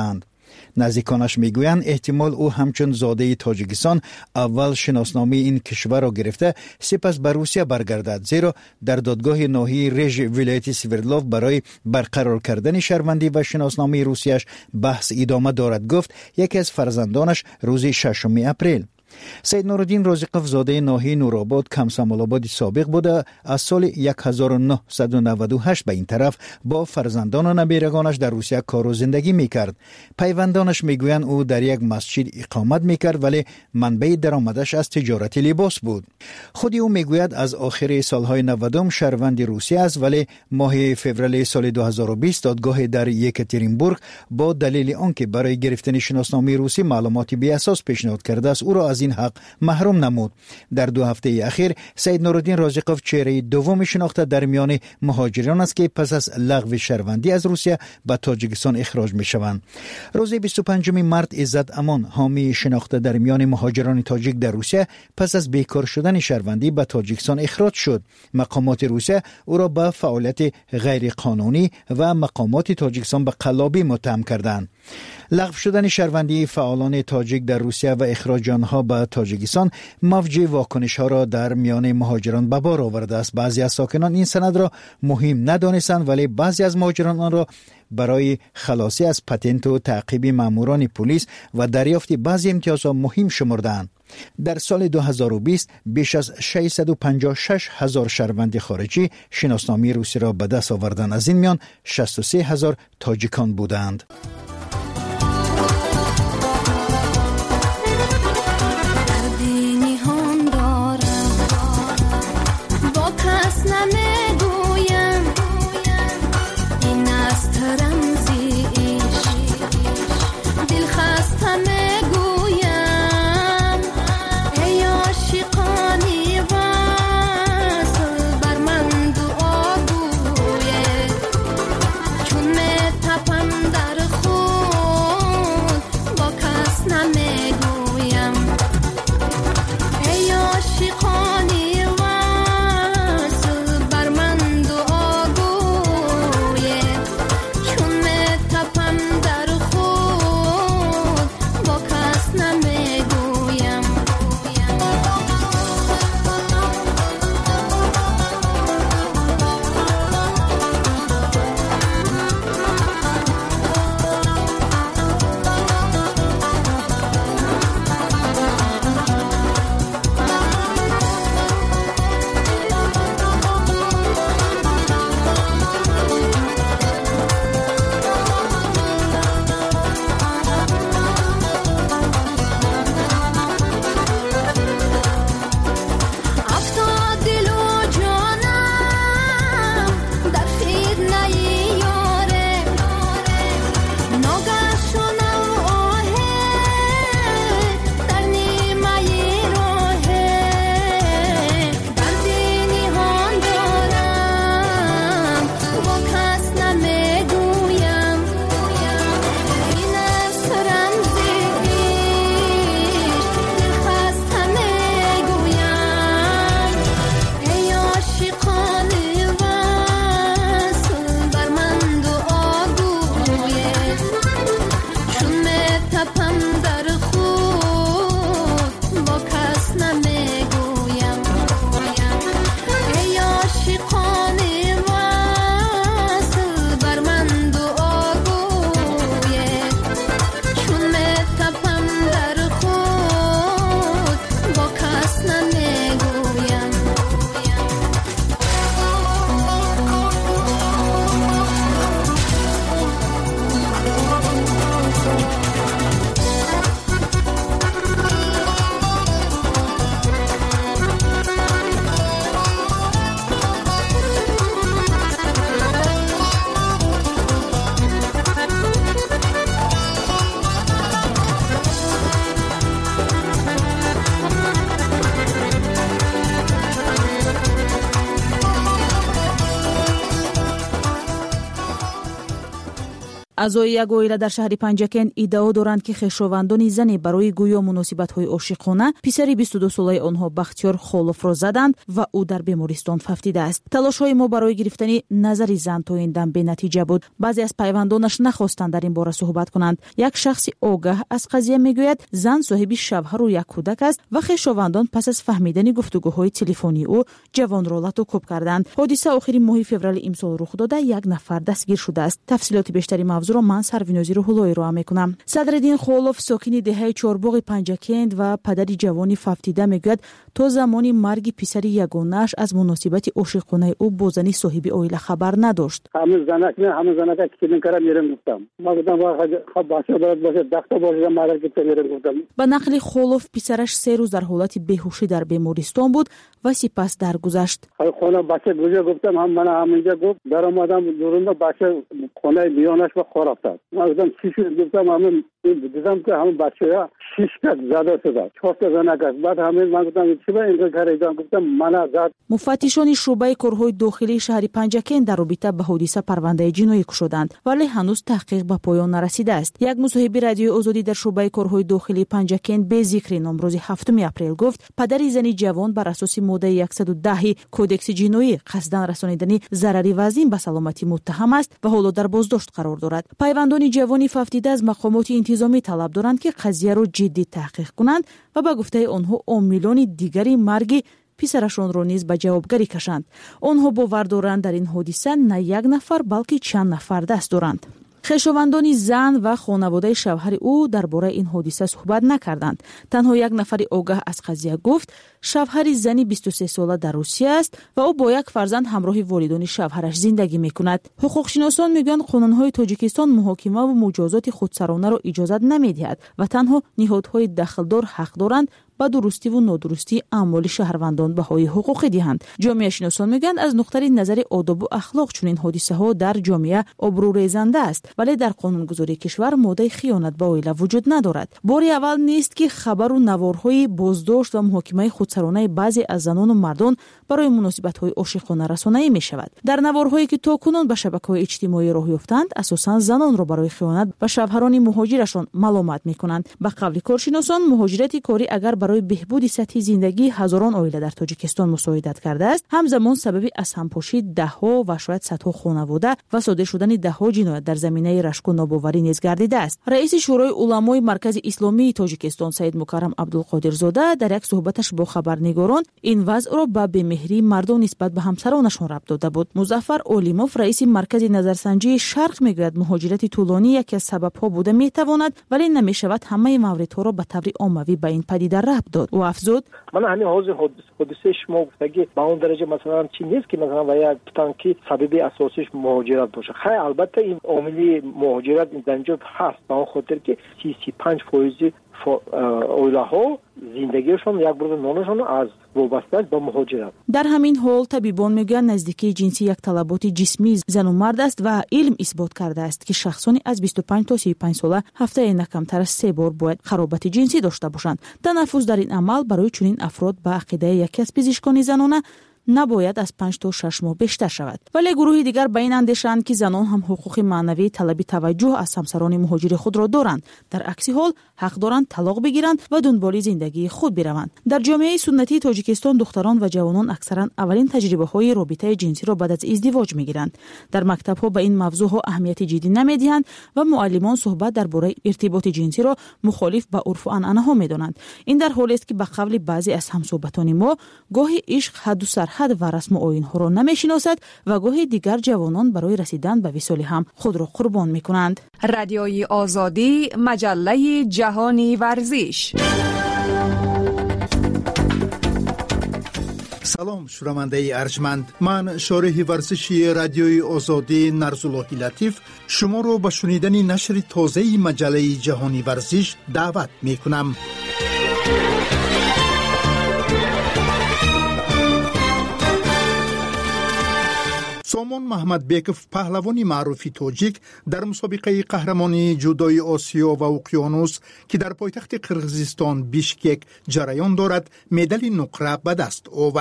نزدیکانش میگویند احتمال او همچون زاده تاجیکستان اول شناسنامه این کشور را گرفته سپس به روسیه برگردد، زیرا در دادگاه ناحیه رژ ولایت سوردلوف برای برقرار کردن شهروندی و شناسنامه روسیش بحث ادامه دارد. گفت یکی از فرزندانش روز ششم اپریل. سید نورالدین رازقوف زاده ناحیه نورآباد کمسمال‌آباد سابق بوده. از سال هزار و نهصد و نود و هشت به این طرف با فرزندان و نبیرگانش در روسیه کار و زندگی میکرد. پیوندانش میگویند او در یک مسجد اقامت میکرد ولی منبع درآمدش از تجارت لباس بود. خود او میگوید از آخر سالهای نودم شهروند روسیه است ولی ماه فوریه سال دو هزار و بیست دادگاه در یکاترینبورگ با دلیل آنکه برای گرفتن شناسنامه روسی معلوماتی بی اساس پیشنهاد کرده است او را از این حق محروم نمود. در دو هفته اخیر سید نورالدین رازقوف چهره دوم شناخته در میان مهاجران است که پس از لغو شهروندی از روسیه به تاجیکستان اخراج می شوند. روز بیست و پنجم مارس عزت امان حامی شناخته در میان مهاجران تاجیک در روسیه پس از بیکار شدن شهروندی به تاجیکستان اخراج شد. مقامات روسیه او را به فعالیت غیر قانونی و مقامات تاجیکستان به قلابی متهم کردند. لغو شدن شهروندی فعالان تاجیک در روسیه و اخراج آنها به تاجیکستان موج واکنش ها را در میان مهاجران به بار آورده است. بعضی از ساکنان این سند را مهم ندانستند ولی بعضی از مهاجران آن را برای خلاصی از پتنت و تعقیب ماموران پلیس و دریافت بعضی امتیازها مهم شمردند. در سال دو هزار و بیست بیش از ششصد و پنجاه و شش هزار شهروند خارجی شناسنامه روسی را به دست آوردند. از این میان شصت و سه هزار تاجیکان بودند. اعضای یک عائله در شهر پنجکن ادعا دارند که خویشاوندان زنی برای گویا مناسبت‌های عاشقانه پسر بیست و دو ساله آنها بختیار خولوف را زدند و او در بیمارستان ففتیده است. تلاش‌های ما برای گرفتن نظر زن تا این دم به نتیجه بود. بعضی از پیوندانش نخواستند در این باره صحبت کنند. یک شخص آگاه از قضیه میگوید زن صاحب شوهر و یک کودک است و خویشاوندان پس از فهمیدن گفتگوهای تلفنی او جوان را لطو کردند. حادثه آخرین ماه فوریه امسال رخ داده، یک نفر دستگیر شده است. تفصیلات بیشتری موضوع را من سرونازی رو هلوی رو میکنم. صدرالدین خولوف ساکن دهه چهارباغ پنجکند و پدر جوانی ففتیده میگوید تا زمانی مرگ پسر یگانه‌اش از مناسبت عاشقانه او با زنی صاحب عائله خبر نداشت. همه زنک نه همه زنک که میکردم میرم گفتم ما گفتم خب باشه باید باشه دکتر باشه مرگ که میرم گفتم. به نقل خولوف پسرش سه روز در حالت بیهوشی در بیمارستان بود و سپس درگذشت. خونه بچه گوشه گفتم هم من همینجا گفت در اومدم دورم بچه خونه بیانش و خراب شد. من گفتم چی شد گفتم همین دیدم که همین بچه‌ها شش تا زده شده چهار تا زنک است. بعد همین من گفتم چی با اینجا کردم گفتم من زد. مفتشان شعبه کارهای داخلی شهر پنجکن در رابطه با حادثه پرونده جنایی گشودند ولی هنوز تحقیق به پایان نرسیده است. یک مصاحب رادیو آزادی در شعبه کارهای داخلی پنجکن به ذکر نام روز هفتم اپریل گفت پدر زنی جوان بر اساس ماده صد و ده کودکس جنایی قصداً رسانیدن ضرری وزین به سلامتی متهم است و حالا در بازداشت قرار دارد. پیوندان جوانی ففتیده از مقامات انتظامی طلب دارند که قضیه را جدی تحقیق کنند و به گفته آنها عاملان دیگری مرگ پسرشان را نیز به جوابگری کشند. آنها باور دارند در این حادثه نه یک نفر بلکه چند نفر دست دارند. خویشاوندان زن و خانواده شوهر او درباره این حادثه صحبت نکردند. تنها یک نفر آگاه از قضیه گفت شوهر زنی بیست و سه ساله در روسیه است و او با یک فرزند همراه والدین شوهرش زندگی میکند. حقوقشناسان میگویند قانونهای تاجیکستان محاکمه و مجازات خودسرانه را اجازه نمیدهد و تنها نهادهای دخلدار حق دارند با درستی و نادرستی اعمال شهروندان بهای حقوقی دهند. جامعه شناسان میگن از نقطه نظر آداب و اخلاق چنین حادثه ها در جامعه آبروریزنده است ولی در قانونگذاری کشور ماده خیانت به عائله وجود ندارد. بار اول نیست که خبر و نوارهای بازداشت و محاکمه خودسرانه بعضی از زنان و مردان برای مناسبت‌های عاشقانه رسانه‌ای می‌شود. در نوارهایی که تاکنون به شبکه‌های اجتماعی راه یافتند اساساً زنان را برای خیانت به شوهران مهاجرشان ملامت می‌کنند. به قول کارشناسان مهاجرت کاری اگر برای بهبود سطح زندگی هزاران عائله در تاجیکستان مساعدت کرده است، همزمان سبب از همپاشی ده‌ها و شاید صدها خانواده و صادر شدن ده‌ها جنایت در زمینه رشک و ناباوری نیز گردیده است. رئیس شورای علمای مرکز اسلامی تاجیکستان سید مکرم عبدالقادرزاده در یک صحبتش با خبرنگاران این وضع را به بی‌مهری مردم نسبت به همسرانشان ربط داده بود. مظفر اولیموف رئیس مرکز نظرسنجی شرق میگوید مهاجرت طولانی یکی از سبب‌ها بوده میتواند ولی نمیشود همه موردها را به طور عمومی به این پدیده ربط داد. و افزود من همین حوزه حادثه شما گفتگی به اون درجه مثلا چی نیست که مثلا و یک تانکی سبب اساسیش مهاجرت باشه. خیلی البته این عاملی مهاجرت در اینجا هست به اون خاطر که سی سی پنج درصد عائله ها زندگیشون یک برده نانشون از وابسته به مهاجرت. در همین حال طبیبان میگن نزدیکی جنسی یک طلبات جسمی زن و مرد است و علم اثبات کرده است که شخصانی از بیست و پنج تا سی و پنج ساله هفته نه کمتر از سه بار باید خرابت جنسی داشته باشند. تنفس در این عمل برای چنین افراد به عقیده یکی از پزشکان زنانه نباید از پنج تا شش ماه بیشتر شود. ولی گروهی دیگر به این اندیشند که زنان هم حقوق معنوی طلبی توجه از همسران مهاجر خود را دارند. در عکس حال حق دارند طلاق بگیرند و دنبال زندگی خود بروند. در جامعه سنتی تاجیکستان دختران و جوانان اکثرا اولین تجربه های رابطه جنسی را بعد از ازدواج میگیرند. در مکتب ها به این موضوع ها اهمیت جدی نمیدهند و معلمان صحبت درباره ارتباط جنسی را مخالف با عرف و عنعنه ها میدانند. این در حالی است که به قول بعضی از همصحبتان ما گاهی عشق حد و سرحد و رسم و آیین ها را نمیشناسد و گاهی دیگر جوانان برای رسیدن به وصال هم خود را قربان میکنند. رادیوی آزادی، مجله جهانی ورزش. سلام شنونده ارجمند، من شارح ورزشی رادیوی آزادی نرزاللهی لطیف شما را به شنیدن نشر تازه مجله جهانی ورزش دعوت میکنم. سامان محمد بیکف پهلوانی معروف تاجیک در مسابقه قهرمانی جودوی آسیا و اقیانوس که در پایتخت قرقیزستان بیشکک جریان دارد مدال نقره به دست آورد.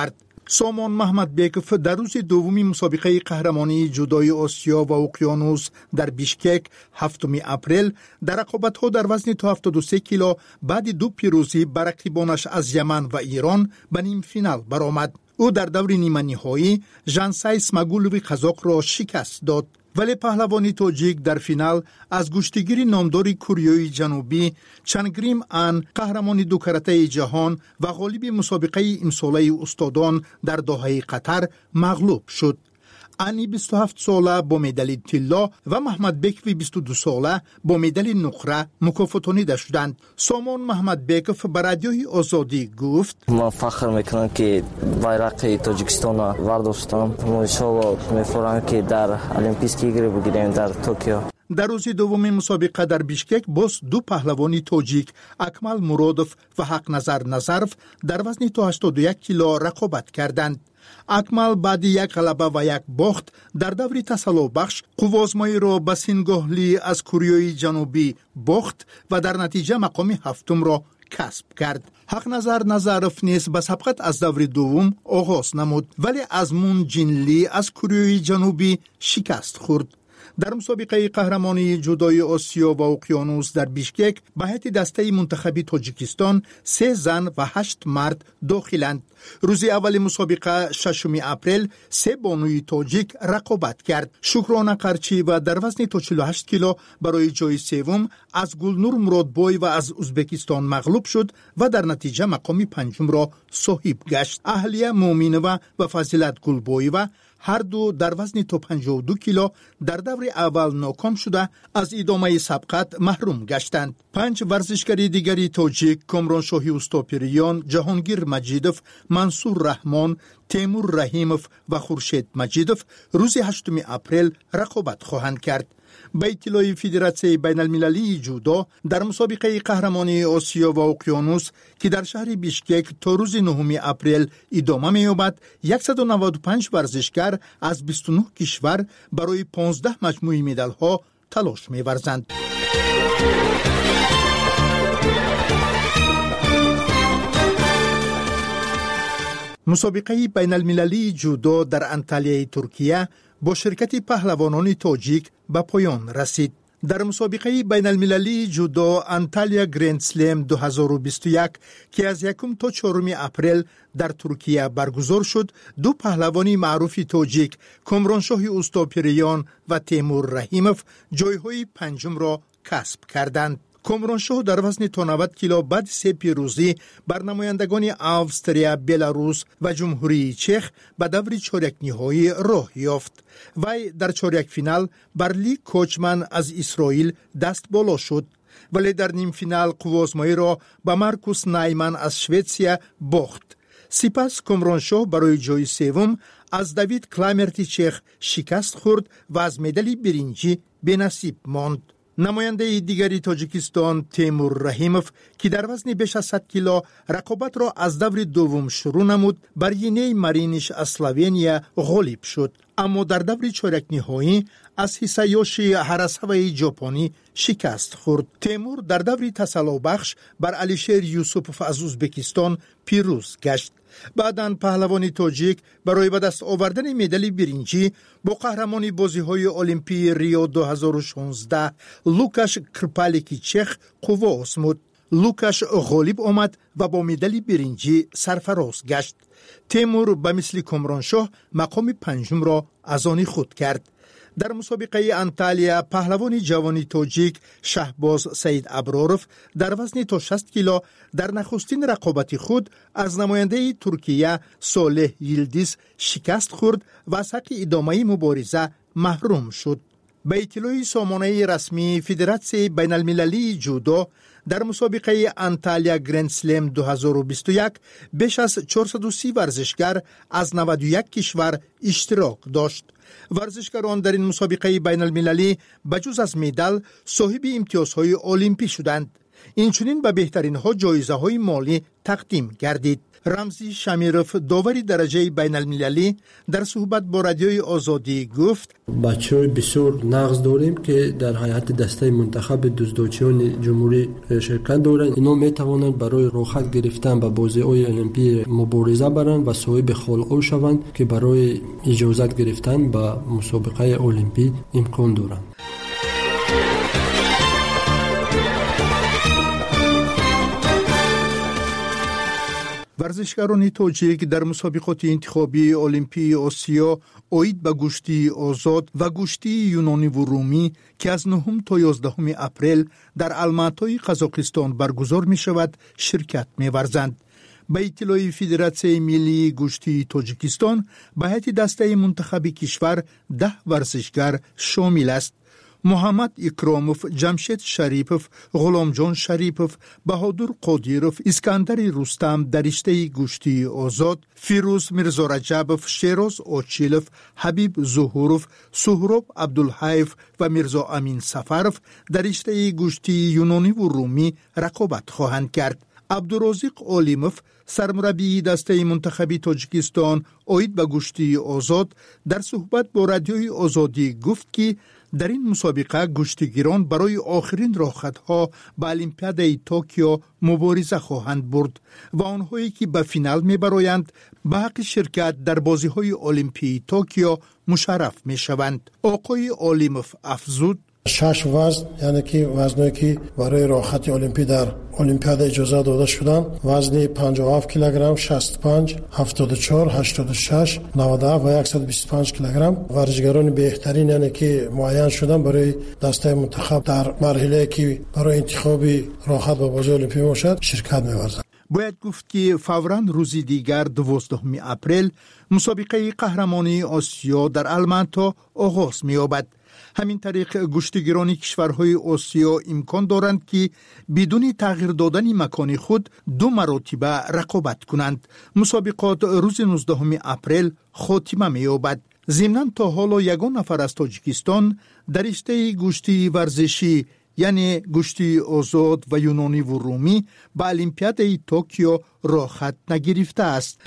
سامان محمدبکوف در روز دومی مسابقه قهرمانی جودوی آسیا و اقیانوس در بیشکک هفتم اپریل در رقابت‌ها در وزن تا هفتاد و سه کیلو بعد دو پیروزی بر رقیبانش از یمن و ایران به نیم فینال برآمد. او در دور نیمه نهایی ژانسای اسماگولوی قزاق را شکست داد. ولی پهلوانی تاجیک در فینال از گشتگیر نامدار کوریای جنوبی چنگریم ان قهرمان دو کرته جهان و غالب مسابقه امساله استادان در دوحه قطر مغلوب شد. انی بیست و هفت ساله با مدال طلا و محمدبکوف بیست و دو ساله با مدال نقره مکافاتانیده شدند. سامان محمدبکوف به رادیوی آزادی گفت: من فخر میکنم که بیرق تاجیکستان را برداشتم. ان شاءالله می‌فرمایم که در المپیک ایگری بگیریم در توکیو. در روز دوم مسابقه در بیشکک باز دو پهلوانی تاجیک اکمل مرادوف و حق نظر نظرف در وزن تا هشتاد و یک کیلو رقابت کردند. اکمل بعد یک غلبه و یک باخت در دور تسلابخش قوازمایی را به سینگاهلی از کوریای جنوبی باخت و در نتیجه مقام هفتم را کسب کرد. حق نظر نظرف نیز به سبقت از دور دوم آغاز نمود ولی از مون جینلی از کوریای جنوبی شکست خورد. در مسابقه قهرمانی جودوی آسیا و اقیانوس در بیشکک به هیئت دسته منتخبی تاجیکستان سه زن و هشت مرد داخلند. روز اول مسابقه ششم اپریل سه بانوی تاجیک رقابت کرد. شکرانه قرچی و در وزن تا چهل و هشت کیلو برای جای سوم از گلنور مرادبای و از ازبکستان مغلوب شد و در نتیجه مقام پنجم را صاحب گشت. اهلیه مومینوه و فضیلت گلبایوه هر دو در وزن تا پنجاه و دو کیلو در دور اول ناکام شده از ادامه سبقت محروم گشتند. پنج ورزشکاری دیگری تاجیک کامرانشاهی اوستاپیریان، جهانگیر مجیدوف، منصور رحمان، تیمور رحیموف و خورشید مجیدوف روز هشتم اپریل رقابت خواهند کرد. به اطلاع فدراسیون بین المللی جودو در مسابقه قهرمانی آسیا و اقیانوس که در شهر بیشکک تا روز نهم اپریل ادامه می‌یابد، صد و نود و پنج ورزشکار از بیست و نه کشور برای پانزده مجموعه مدال‌ها تلاش می‌ورزند. مسابقه بین المللی جودو در انتالیای ترکیه با شرکت پهلوانان تاجیک به پایان رسید. در مسابقه بین المللی جودو انتالیا گرند سلم دو هزار و بیست و یک که از یکم تا چهارم اپریل در ترکیه برگزار شد، دو پهلوانی معروف تاجیک کامرانشاه اوستاپیریان و تیمور رحیموف جایهای پنجم را کسب کردند. کامرانشاه در وزن تا نود کیلو بعد سه پیروزی بر نمایندگان اوستریا، بلاروس و جمهوری چخ به دور چهارک نهایی راه یافت. وی در چهارک فینال بر لی کوچمن از اسرائیل دست بالا شد ولی در نیم فینال قوازمایی را به مارکوس نایمن از شویتسیا باخت. سپس کامرانشاه برای جای سوم از دیوید کلایمرتی چخ شکست خورد و از مدال برنجی بی‌نصیب ماند. نماینده دیگری تاجیکستان تیمور رحیموف که در وزن بیش از صد کیلو رقابت را از دور دوم شروع نمود بر ینه مارینیش از اسلوونیا غالب شد، اما در دور چهارک نهایی از هیسایوشی هاراساوای ژاپنی شکست خورد. تیمور در دور تسلابخش بر علیشیر یوسوپوف از ازبکستان پیروز گشت. بعداً پهلوانی تاجیک برای به دست آوردن مدال برنجی با قهرمانی بازی‌های المپی ریو دو هزار و شانزده لوکاش کرپالیکی چخ قوا آزمود. لوکاش غالب آمد و با مدال برنجی سرفراز گشت. تیمور به مثل کامرانشاه مقام پنجم را از آن خود کرد. در مسابقه انتالیا پهلوان جوانی تاجیک شهباز سید ابراروف در وزن تا شصت کیلو در نخستین رقابت خود از نماینده ترکیه صالح یلدیز شکست خورد و از حق ادامه مبارزه محروم شد. به اطلاع سامانه رسمی فدراسیون بین المللی جودو در مسابقه انتالیا گرند سلم دو هزار و بیست و یک بیش از چهارصد و سی ورزشکار از نود و یک کشور اشتراک داشت. ورزشکاران در این مسابقه بین المللی بجز از مدال صاحب امتیازهای المپی شدند. اینچنین به بهترین ها جایزه های مالی تقدیم گردید. رمزی شمیروف داوری درجه بین المللی در صحبت با رادیوی آزادی گفت بچه‌های بسیار نقص داریم که در هیئت دسته منتخب دزدچیان جمهوری شرکت دارند. اینا می توانند برای راحت گرفتن به بازی‌های المپی مبارزه برند و صاحب خلق شوند که برای اجازت گرفتن به مسابقه المپی امکان دارند. ورزشکاران تاجیک در مسابقات انتخابی المپی آسیا اوید به گوشتی آزاد و گوشتی یونانی و رومی که از نهم تا یازدهم اپریل در الماتای قزاقستان برگزار می شود شرکت می ورزند. به اطلاع فدراسیون ملی گوشتی تاجیکستان به هیئت دسته منتخب کشور ده ورزشکار شامل است. محمد اکراموف، جمشید شریپوف، غلامجان شریپوف، بهادر قادیروف، اسکندر رستم در رشته گوشتی آزاد، فیروز میرزا رجبوف، شیراز آچیلوف، حبیب ظهوروف، سهراب عبدالحیف و میرزا امین سفروف در رشته گوشتی یونانی و رومی رقابت خواهند کرد. عبدالرازق علیموف، سرمربی دسته منتخبی تاجیکستان اوید به گوشتی آزاد، در صحبت با رادیوی آزادی گفت که در این مسابقه گوشتگیران برای آخرین راحت‌ها به المپیاد توکیو مبارزه خواهند برد و آنهایی که به فینال می‌برایند به حق شرکت در بازی‌های المپی توکیو مشرف می‌شوند. آقای علیموف افزود شش وزن، یعنی که وزنایی که برای راحت المپی در المپیاد اجازه داده شدن، وزن پنجاه و هفت کیلوگرم، شصت و پنج، هفتاد و چهار، هشتاد و شش، نود و هفت و صد و بیست و پنج کیلوگرم. ورزشکاران بهترین یعنی که معین شدن برای دسته منتخب در مرحله که برای انتخاب راحت به بازی المپی باشد شرکت می‌ورزند. باید گفت که فوراً روزی دیگر دوازدهم اپریل مسابقه قهرمانی آسیا در الماتا آغاز می‌یابد. همین طریق گوشتگیران کشورهای آسیا امکان دارند که بدون تغییر دادن مکان خود دو مرتبه رقابت کنند. مسابقات روز نوزدهم اپریل خاتمه می‌یابد. ضمناً تا حالا یگان نفر از تاجیکستان در رشته گوشتی ورزشی یعنی گوشتی آزاد و یونانی و رومی به المپیاد توکیو راه خط نگرفته است.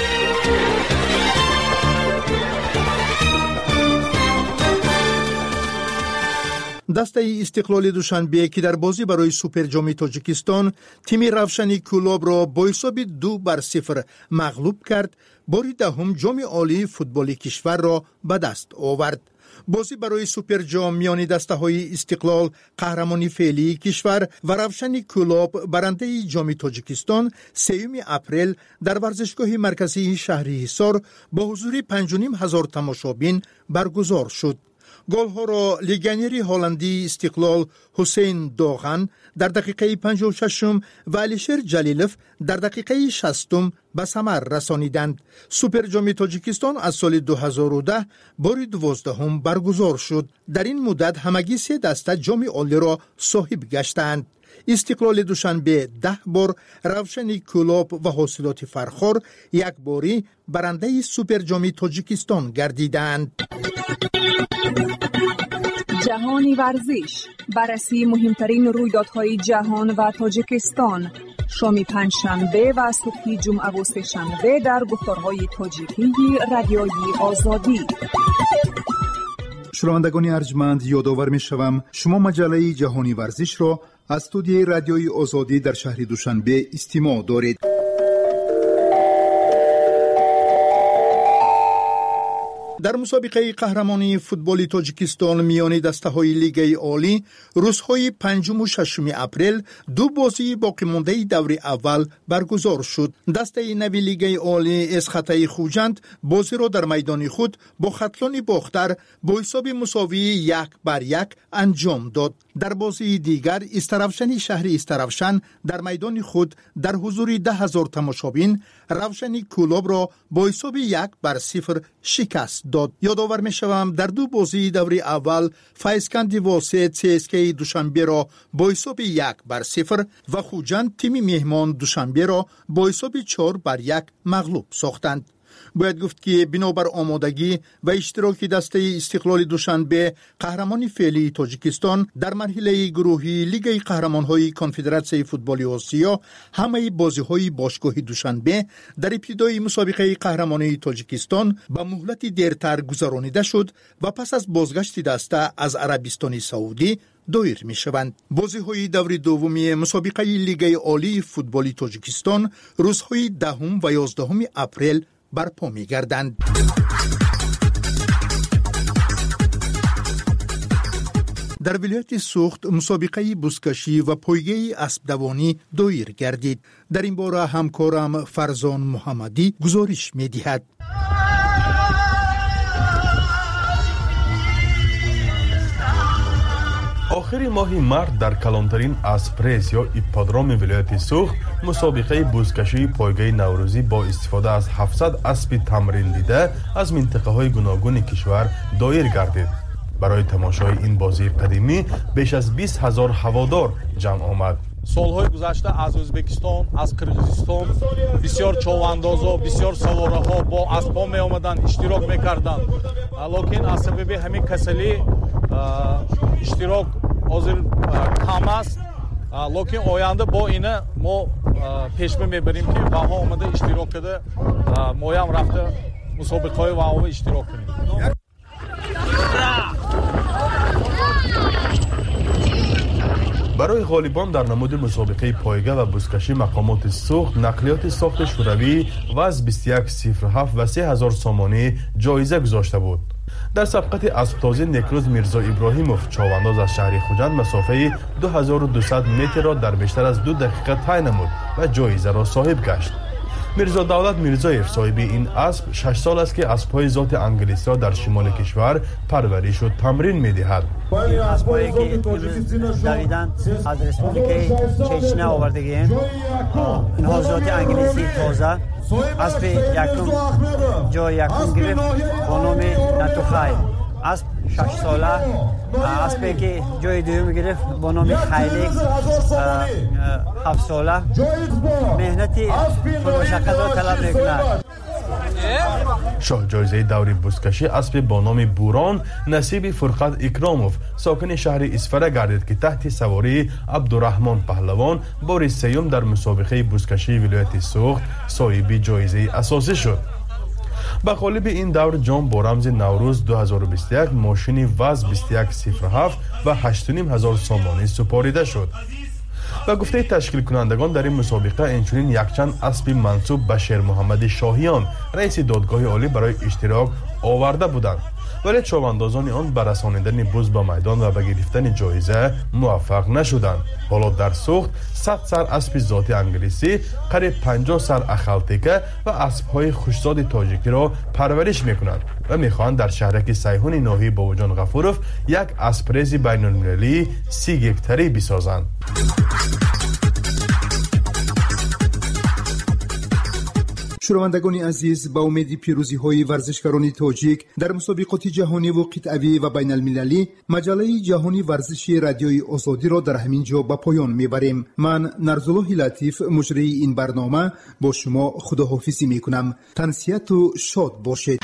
دسته استقلال دوشنبه که در بازی برای سوپر جام تاجیکستان تیم روشنی کلاب را با حساب دو بر صفر مغلوب کرد، باری دهم جام عالی فوتبال کشور را به دست آورد. بازی برای سوپر جام میان دسته های استقلال قهرمانی فعلی کشور و روشن کلاب برنده جام تاجیکستان سوم اپریل در ورزشگاه مرکزی شهر حصار با حضور پنج و نیم هزار تماشابین برگزار شد. گل‌ها را لگنری هلندی استقلال حسین داغن در دقیقه پنجاه و شش و علیشیر جلیلوف در دقیقه شصت به ثمر رسانیدند. سوپر جام تاجیکستان از سال دو هزار و ده بار دوازدهم برگزار شد. در این مدت همگی سه دسته جام عالی را صاحب گشتند. استقلال دوشنبه ده بار، روشن کلاب و حاصلات فرخار یک باری برنده سوپر جام تاجیکستان گردیدند. جهانی ورزش، بررسی مهمترین رویدادهای جهان و تاجیکستان، شام پنجشنبه و صبح جمعه و سه‌شنبه در گفتارهای تاجیکی رادیوی آزادی. شنوندگان ارجمند، یادآور می‌شوم شما مجله جهانی ورزش را از استودیوی رادیوی آزادی در شهر دوشنبه استماع دارید. در مسابقه قهرمانی فوتبال تاجیکستان میان دسته‌های لیگ عالی روزهای پنجم و ششم اپریل دو بازی باقی مانده دور اول برگزار شد. دسته نوی لیگ عالی اسخطه خوجند بازی را در میدان خود با خطلان باختر با حساب مساوی یک بر یک انجام داد. در بازی دیگر استرافشن شهر استرافشن در میدان خود در حضور ده هزار تماشابین روشن کلاب را با حساب یک بر صفر شکست داد. یادآور می‌شوم در دو بازی دور اول فایسکند واسط سی اس کی دوشنبه را با حساب یک بر صفر و خوجند تیم مهمان دوشنبه را با حساب چهار بر یک مغلوب ساختند. باید گفت که بنابر آمادگی و اشتراک دسته استقلال دوشنبه قهرمان فعلی تاجیکستان در مرحله گروهی لیگ قهرمان‌های کنفدراسیون فوتبال آسیا همه بازی‌های باشگاه دوشنبه در ابتدای مسابقه قهرمانی تاجیکستان به مهلت دیرتر گذرانیده شد و پس از بازگشت دسته از عربستان سعودی دایر می شوند. بازی های دور دومی مسابقه لیگ عالی فوتبال تاجیکستان روزهای دهم و یازدهم اپریل برپا می گردند. در ولایت سوخت مسابقه بزکشی و پایگاه اسب دوانی دایر گردید. در این باره همکارم فرزان محمدی گزارش می دهد. آخر ماه مرد در کلانترین اسپرس یا ایپادروم ولایت سوخت مسابقه بزکشی پایگاه نوروزی با استفاده از هفتصد اسب تمرین دیده از منطقه های گوناگون کشور دایر گردید. برای تماشای این بازی قدیمی بیش از بیست هزار هوادار جمع آمد. سالهای گذشته از ازبکستان، از قرغیزستان بسیار چوندازا، بسیار سوارها با اسبا می آمدند، اشتراک میکردند. لیکن از سبب همین کسلی اشتراک حاضر کم است. لیکن آینده با اینه ما پیش میبریم که بها آمده اشتراک کرده، ما هم رفته مسابقه های واو اشتراک کنیم. برای غالبان در نمود مسابقه پایگاه و بزکشی مقامات سوخت نقلیات ساخت شوروی و از بیست و یک صفر هفت و سه هزار سامانی جایزه گذاشته بود. در سبقت اسبتازی نکروز میرزا ابراهیموف چاوانداز از شهر خوجند مسافه دو هزار و دویست متر را در بیشتر از دو دقیقه طی نمود و جایزه را صاحب گشت. میرزا دولت میرزایف صاحب این اسب شش سال است که اسب‌های ذات انگلیسی را در شمال کشور پرورش و تمرین می‌دهد. این اسب‌هایی که دویدن از رسپوبلیک چچنه آوردگیم، اینها ذات انگلیسی تازه. اسب یکم جای یکم گرفت با نام نتوخای. اسب شش ساله، اسبی که جای دوم گرفت با نام خیلی هفت ساله. مهنتی پرمشقت را طلب میکند. شاه جایزه دوری بزکشی اسب با نام بوران نصیب فرقت اکراموف ساکن شهر اسفره گردید که تحت سواری عبدالرحمن پهلوان بار سیوم در مسابقه بزکشی ولایت سوخت صاحب جایزه اساسی شد. به غالب این دور جام با رمز نوروز دو هزار و بیست و یک ماشین وز بیست و یک صفر هفت و هشت و نیم هزار سامانی سپاریده شد. و گفته تشکیل کنندگان در این مسابقه اینچنین یکچند اسب منسوب به شیر محمد شاهیان رئیس دادگاه عالی برای اشتراک آورده بودند، ولی چواندازان آن به رسانیدن بز به میدان و به گرفتن جایزه موفق نشدند. حالا در سوخت صد سر اسب ذات انگلیسی، قریب پنجاه سر اخلتیکه و اسب‌های خوشزاد تاجیکی را پرورش می‌کنند و می‌خواهند در شهرک سیحون ناحیه باوجان غفورов یک اسپرز بین‌المللی سی گکتری بسازند. شنوندگان عزیز، با امید پیروزی های ورزشکاران تاجیک در مسابقات جهانی و قطعی و بین المللی مجله جهانی ورزشی رادیوی آزادی را در همین جا به پایان میبریم. من نرزالله لطیف مجری این برنامه با شما خداحافظی میکنم. تنسیت و شاد باشید.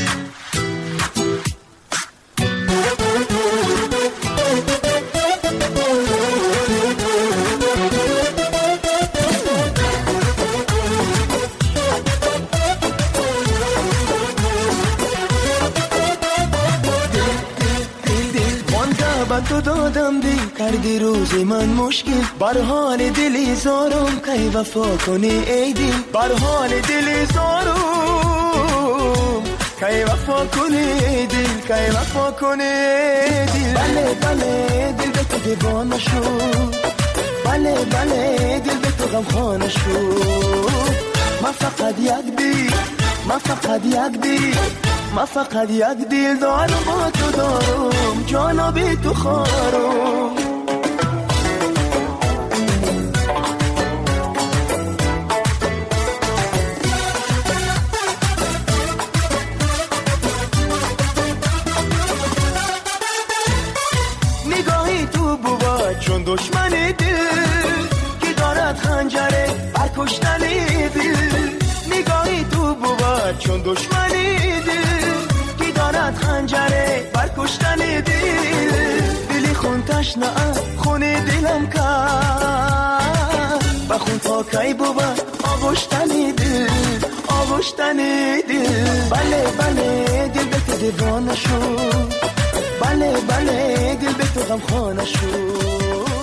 تو دادم دی کردی روز من مشکل بر حال دلی زارم کی وفا کنی ای دل بر حال دلی زارم کی وفا کنی ای دل کی وفا کنی ای دل بله بله دل به تو دیوانه شد بله بله دل به تو غمخواره شد من فقط یک دل من فقط یک دل من فقط یک دل دارم با تو دارم جانا بی تو خارم نگاهی تو بود چون دشمن دل که دارد خنجره بر کشتن دل نگاهی تو بود چون دشمنی دل کی دارد خنجره بر کشتن دل دلی خون تشنه خون دلم کرد با خون پاکی بود آغشتن دل آغشتن دل بله بله دل به تو دیوانه شد بله بله دل به تو غمخانه شد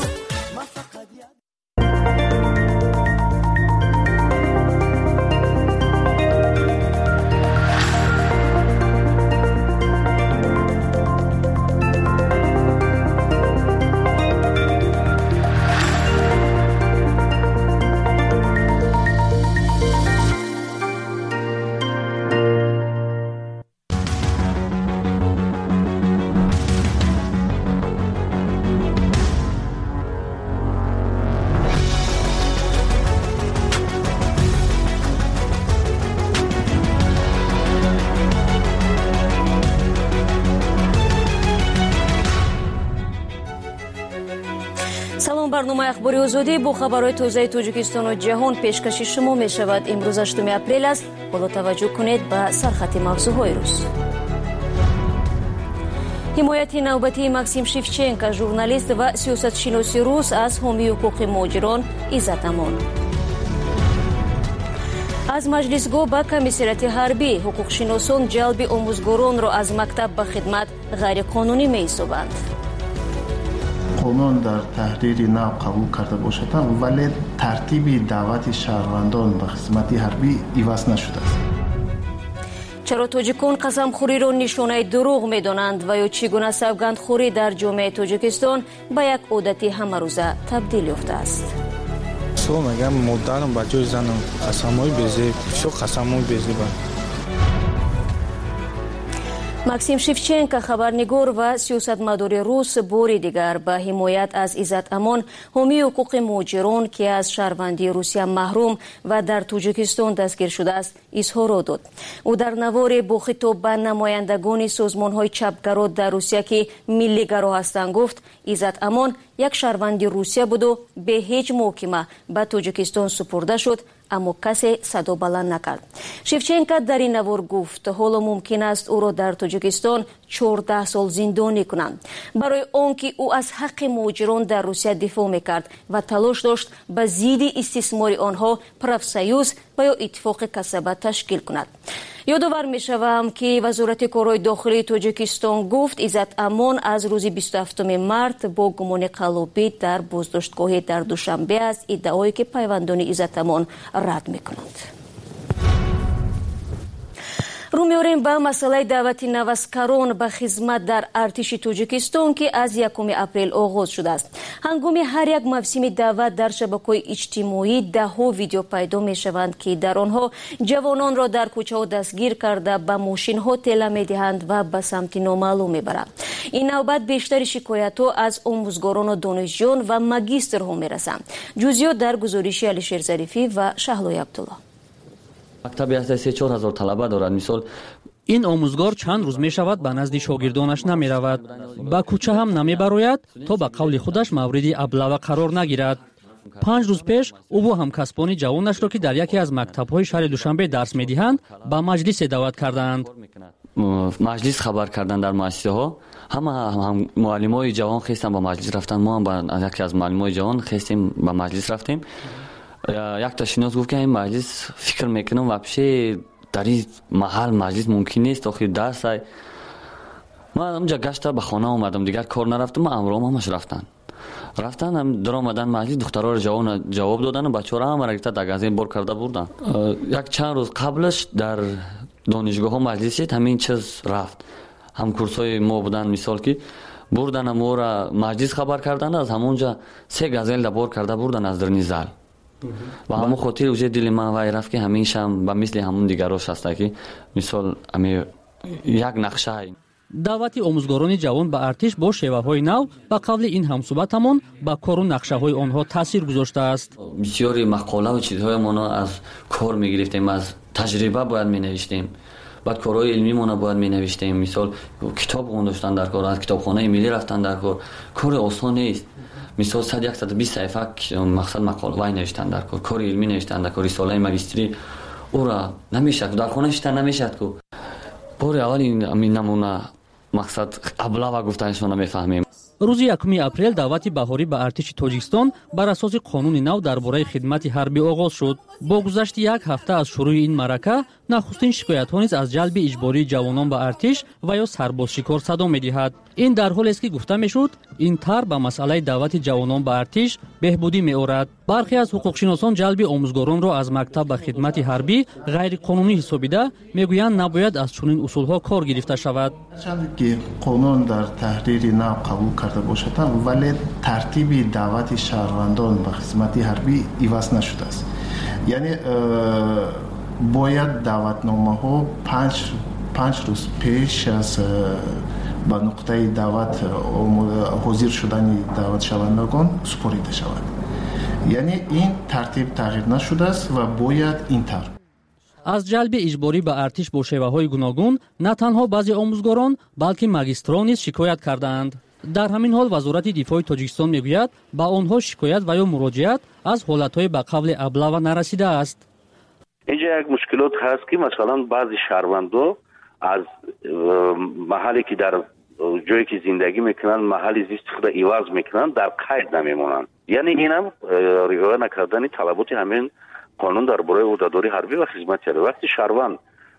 барномаи ахбори озодӣ бо хабарҳои тозаи тоҷикистону ҷаҳон пешкаши шумо мешавад. имрӯз ҳаштуми апрел аст. боло таваҷҷӯҳ кунед ба сархати мавзӯъҳои рӯз. ҳимояти навбатии Максим Шевченко, журналист ва сиёсатшиноси рус аз ҳомии ҳуқуқи муҳоҷирон иззат амон. аз маҷлисгоҳ ба комиссарияти ҳарбӣ ҳуқуқшиносон ҷалби омӯзгоронро аз мактаб ба хидмат ғайриқонунӣ меҳисобанд. قانون در تحریر نو قبول کرده باشد ولی ترتیب دعوت شهروندان به خدمت حربی عوض نشده است. چرا توجیکون قسمخوریро нишонаи дурӯғ медонанд ва ё чӣ гуна савгандхӯрӣ дар ҷомеаи Тоҷикистон ба як одати ҳамарӯза табдил ёфтааст? со мегам модарам ба ҷои занам қасамҳои безеб шо қасамҳои безеб Максим Шевченко, хабарнигор ва сиёсатмадори рус, бори дигар ба ҳимоят аз Иззат Амон, ҳомии ҳуқуқи муҳоҷирон, ки аз шаҳрвандии Русия маҳрум ва дар Тоҷикистон дастгир шудааст, изҳорот дод. ӯ дар наворе бо хитоб ба намояндагони созмонҳои чапгаро дар Русия, ки миллигаро ҳастанд, гуфт: Иззат Амон як шаҳрванди Русия буду бе ҳеҷ муҳокима ба Тоҷикистон супурда шуд, аммо касе садо баланд накард. Шевченко дар ин навор гуфт: ҳоло мумкин аст ӯро дар Тоҷикистон чордаҳ сол зиндонӣ кунанд. барои он ки ӯ аз ҳаққи муҳоҷирон дар Русия дифоъ мекард ва талош дошт ба зидди истисмори онҳо профсоюз ва ё иттифоқи касаба ташкил кунад. ёдовар мешавам, ки вазорати корҳои дохилии Тоҷикистон гуфт: Иззат Амон аз рӯзи бисту ҳафтуми март бо гумони қаллобӣ дар боздоштгоҳи дар Душанбе аст. иддаое ки пайвандони Иззат Амон рад мекунанд. рӯ меорем ба масъалаи даъвати навазкарон ба хизмат дар артиши Тоҷикистон, ки аз якуми апрел оғоз шудааст. ҳангоми ҳар як мавсими даъват дар шабакаҳои иҷтимоӣ даҳҳо видео пайдо мешаванд, ки дар онҳо ҷавононро дар кӯчаҳо дастгир карда ба мошинҳо тела медиҳанд ва ба самти номаълум мебаранд. ин навбат бештари шикоятҳо аз омӯзгорону донишҷӯён ва магистрҳо мерасанд. ҷузъиёт дар гузориши Алишер Зарифӣ ва Шаҳлои Абдулло. мактаби аз се чор ҳазор талаба дорад. мисол ин омӯзгор чанд рӯз мешавад ба назди шогирдонаш намеравад, ба кӯча ҳам намебарояд, то ба қавли худаш мавриди аблава қарор нагирад. панҷ рӯз пеш ӯ бо ҳамкасбони ҷавонашро, ки дар яке аз мактабҳои шаҳри Душанбе дарс медиҳанд, ба маҷлисе даъват карданд. маҷлис хабар кардан дар муассисаҳо, ҳама муаллимои ҷавон хестан ба маҷлис рафтан. мо ҳам ба яке аз муаллимои ҷавон хестем ба маҷлис рафтем. якта шинос гуфт, ки ин маҷлис фикр мекунам вообще дар ин маҳал маҷлис мумкин нест, охир дарс ай. ман онҷа гашта ба хона омадам, дигар кор нарафтам. амроам ҳамаш рафтан рафтан дар омадан маҷлис духтароро ҷавоб додану бачаҳоро ҳамаро гирифта дар газет бор карда бурдан. як чанд рӯз қаблаш дар донишгоҳҳо маҷлис шуд, ҳамин чиз рафт. ҳамкурсҳои мо будан, мисол ки бурдан мора маҷлис хабар кардан, аз ҳамонҷа се газелда бор карда бурдан аз дарни зал. ба ҳамон хотир уже дили ман вай рафт, ки ҳамин шам ба мисли ҳамон дигарош ҳаста, ки мисол ами як нақша. даъвати омӯзгорони ҷавон ба артиш бо шеваҳои нав ба қавли ин ҳамсуҳбатамон ба кору нақшаҳои онҳо таъсир гузоштааст. бисёри мақолаву чизҳоямон аз кор мегирифтем, аз таҷриба бояд менавиштем, баъд корҳои илмимона бояд менавиштем. мисол китоб хондоштан дар кор, аз китобхонаи миллӣ рафтан дар кор кори осон нест. мисол сад яксад бист саҳифа мақсад мақола вай навиштан дар кор, кори илмӣ навиштан дар кор, рисолаи магистри ура намешад дар хона шита намешад ку бори аввал ин намуна мақсад аблава гуфтанашона мефаҳмем. рӯзи якуми апрел даъвати баҳорӣ ба артиши тоҷикистон бар асоси қонуни нав дар бораи хидмати ҳарбӣ оғоз шуд. бо гузашти як ҳафта аз шурӯъи ин маърака нахустин шикоятҳо низ аз ҷалби иҷбории ҷавонон ба артиш ва ё сарбозшикор садо медиҳад. ин дар ҳолест ки гуфта мешуд ин тар ба масъалаи даъвати ҷавонон ба артиш беҳбудӣ меорад. бархе аз ҳуқуқшиносон ҷалби омӯзгоронро аз мактаб ба хидмати ҳарбӣ ғайриқонунӣ ҳисобида мегӯянд набояд аз чунин усулҳо кор гирифта шавад. чанде ки қонун дар таҳрири нав қабул карда бошад, вале тартиби даъвати шаҳрвандон ба хизмати ҳарбӣ иваз нашудааст. яъне бояд даъватномаҳо панҷ рӯз пеш аз ба нуқтаи даъват ҳозир шудани даъватшавандагон супорида шавад. яъне ин тартиб тағйир нашудааст ва бояд ин тар. аз ҷалби иҷборӣ ба артиш бо шеваҳои гуногун на танҳо баъзе омӯзгорон балки магистрон низ шикоят кардаанд. дар ҳамин ҳол вазорати дифои тоҷикистон мегӯяд ба онҳо шикоят ва ё муроҷиат аз ҳолатҳои ба қавли аблава нарасидааст. инҷа як мушкилот ҳаст ки масалан баъзи шаҳрвандо аз маҳале ки дар ҷое ки зиндагӣ мекунанд маҳали зисти худа иваз мекунанд дар қайд намемонанд. яъне инам риоя накардани талаботи ҳамин қонун дар бораи ӯҳдадори ҳарбӣ ва хизмати ҳарбӣ. вақти шаҳрванд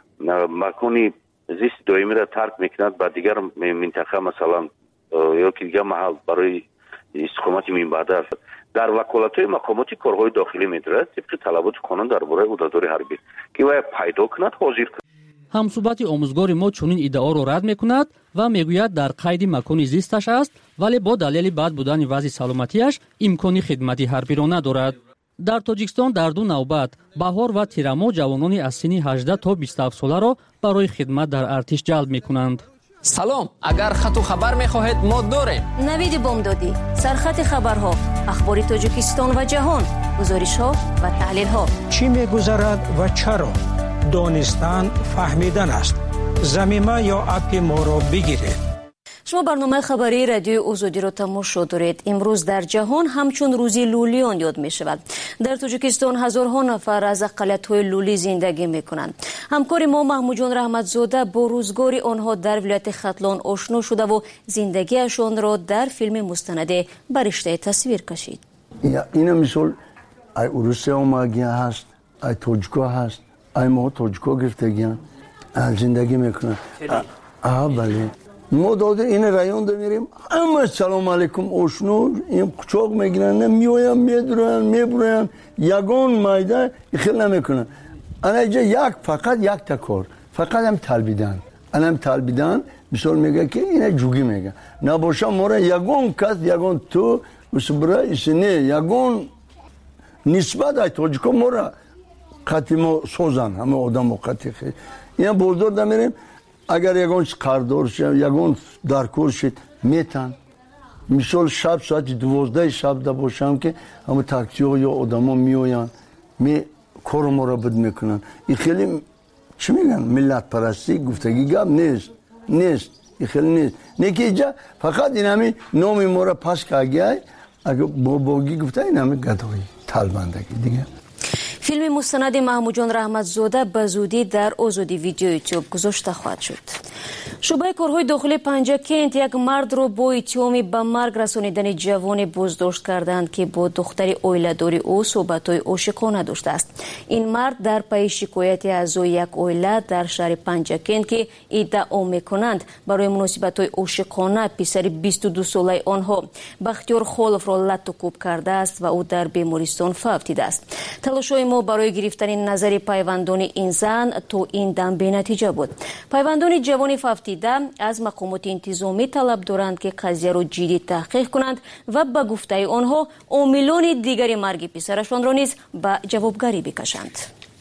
макони зисти доимиро тарк мекунад ба дигар минтақа масалан ё ки дигар маҳал барои истиқомати минбаъда дар ваколатҳои мақомоти корҳои дохилӣ медорад тибқи талаботи қонун дар бораи ӯҳдадори ҳарбӣ ки вай пайдо кунад ҳозир кунад. ҳамсӯҳбати омӯзгори мо чунин иддаоро рад мекунад ва мегӯяд дар қайди макони зисташ аст, вале бо далели бад будани вазъи саломатиаш имкони хидмати ҳарбиро надорад. дар тоҷикистон дар ду навбат баҳор ва тирамо ҷавонони аз синни ҳаждаҳ то бисту ҳафт соларо барои хидмат дар артиш ҷалб мекунанд. салом, агар хату хабар мехоҳед мо дорем. навиди бомдодӣ, сархати хабарҳо, ахбори тоҷикистон ва ҷаҳон, гузоришҳо ва таҳлилҳо. чӣ мегузарад ва чаро? донистан фаҳмидан аст. замима ё апи моро бигиред. шумо барномаи хабарии радиои озодиро тамошо доред. имрӯз дар ҷаҳон ҳамчун рӯзи лулиён ёд мешавад. дар тоҷикистон ҳазорҳо нафар аз ақалиятҳои лулӣ зиндагӣ мекунанд. ҳамкори мо маҳмуҷон раҳматзода бо рӯзгори онҳо дар вилояти хатлон ошно шудаву зиндагиашонро дар филми мустанаде ба риштае тасвир кашид. ина мисол ай урусия омагия ҳаст, ай тоҷико ҳаст, ай мо тоҷико гирифтагиян зиндагӣ мекунанд. а бале мо дода ин район да мерем ҳама салому алайкум ошно ин қучоқ мегиранд меоянд медуроянд мебуроянд ягон майда хел намекунанд. ана иҷа як фақат якта кор фақат ам талбидан анам талбидан мисол мега ки ина ҷугӣ мега набоша мора ягон кас ягон ту усбра исне ягон нисбат ай тоҷико мора қати мо созан ҳама одамо қати хел ина бозор да мерем агар ягон қардор шид ягон даркор шид метан мисол шаб соати дувоздаҳи шаб да бошам ки ҳама таксиҳо ё одамо меоянд ме кору моро буд мекунанд. и хеле чӣ мегӯянд миллатпарастӣ гуфтагӣ гап нест нест и хеле нест не ки иҷа фақат ин ҳами номи моро пас кардгиай агар бобогӣ гуфта ин ҳами гадоӣ талбандагӣ дигар. филми мустанади маҳмуҷон раҳматзода ба зудӣ дар озоди видео ютуб гузошта хоҳад шуд. шӯъбаи корҳои дохилии панҷакент як мардро бо иттиҳоми ба марг расонидани ҷавоне боздошт карданд ки бо духтари оиладори ӯ суҳбатҳои ошиқона доштааст. ин мард дар пайи шикояти аъзои як оила дар шаҳри панҷакент ки иддао мекунанд барои муносибатҳои ошиқона писари бисту ду солаи онҳо бахтиёр холовро латту кӯб кардааст ва ӯ дар бемористон фавтидааст. талошҳои мо барои гирифтани назари пайвандони ин зан то ин дам бенатиҷа буд. пайвандони ҷавони фавтида аз мақомоти интизомӣ талаб доранд ки қазияро ҷиддӣ таҳқиқ кунанд ва ба гуфтаи онҳо омилони дигари марги писарашонро низ ба ҷавобгарӣ бикашанд.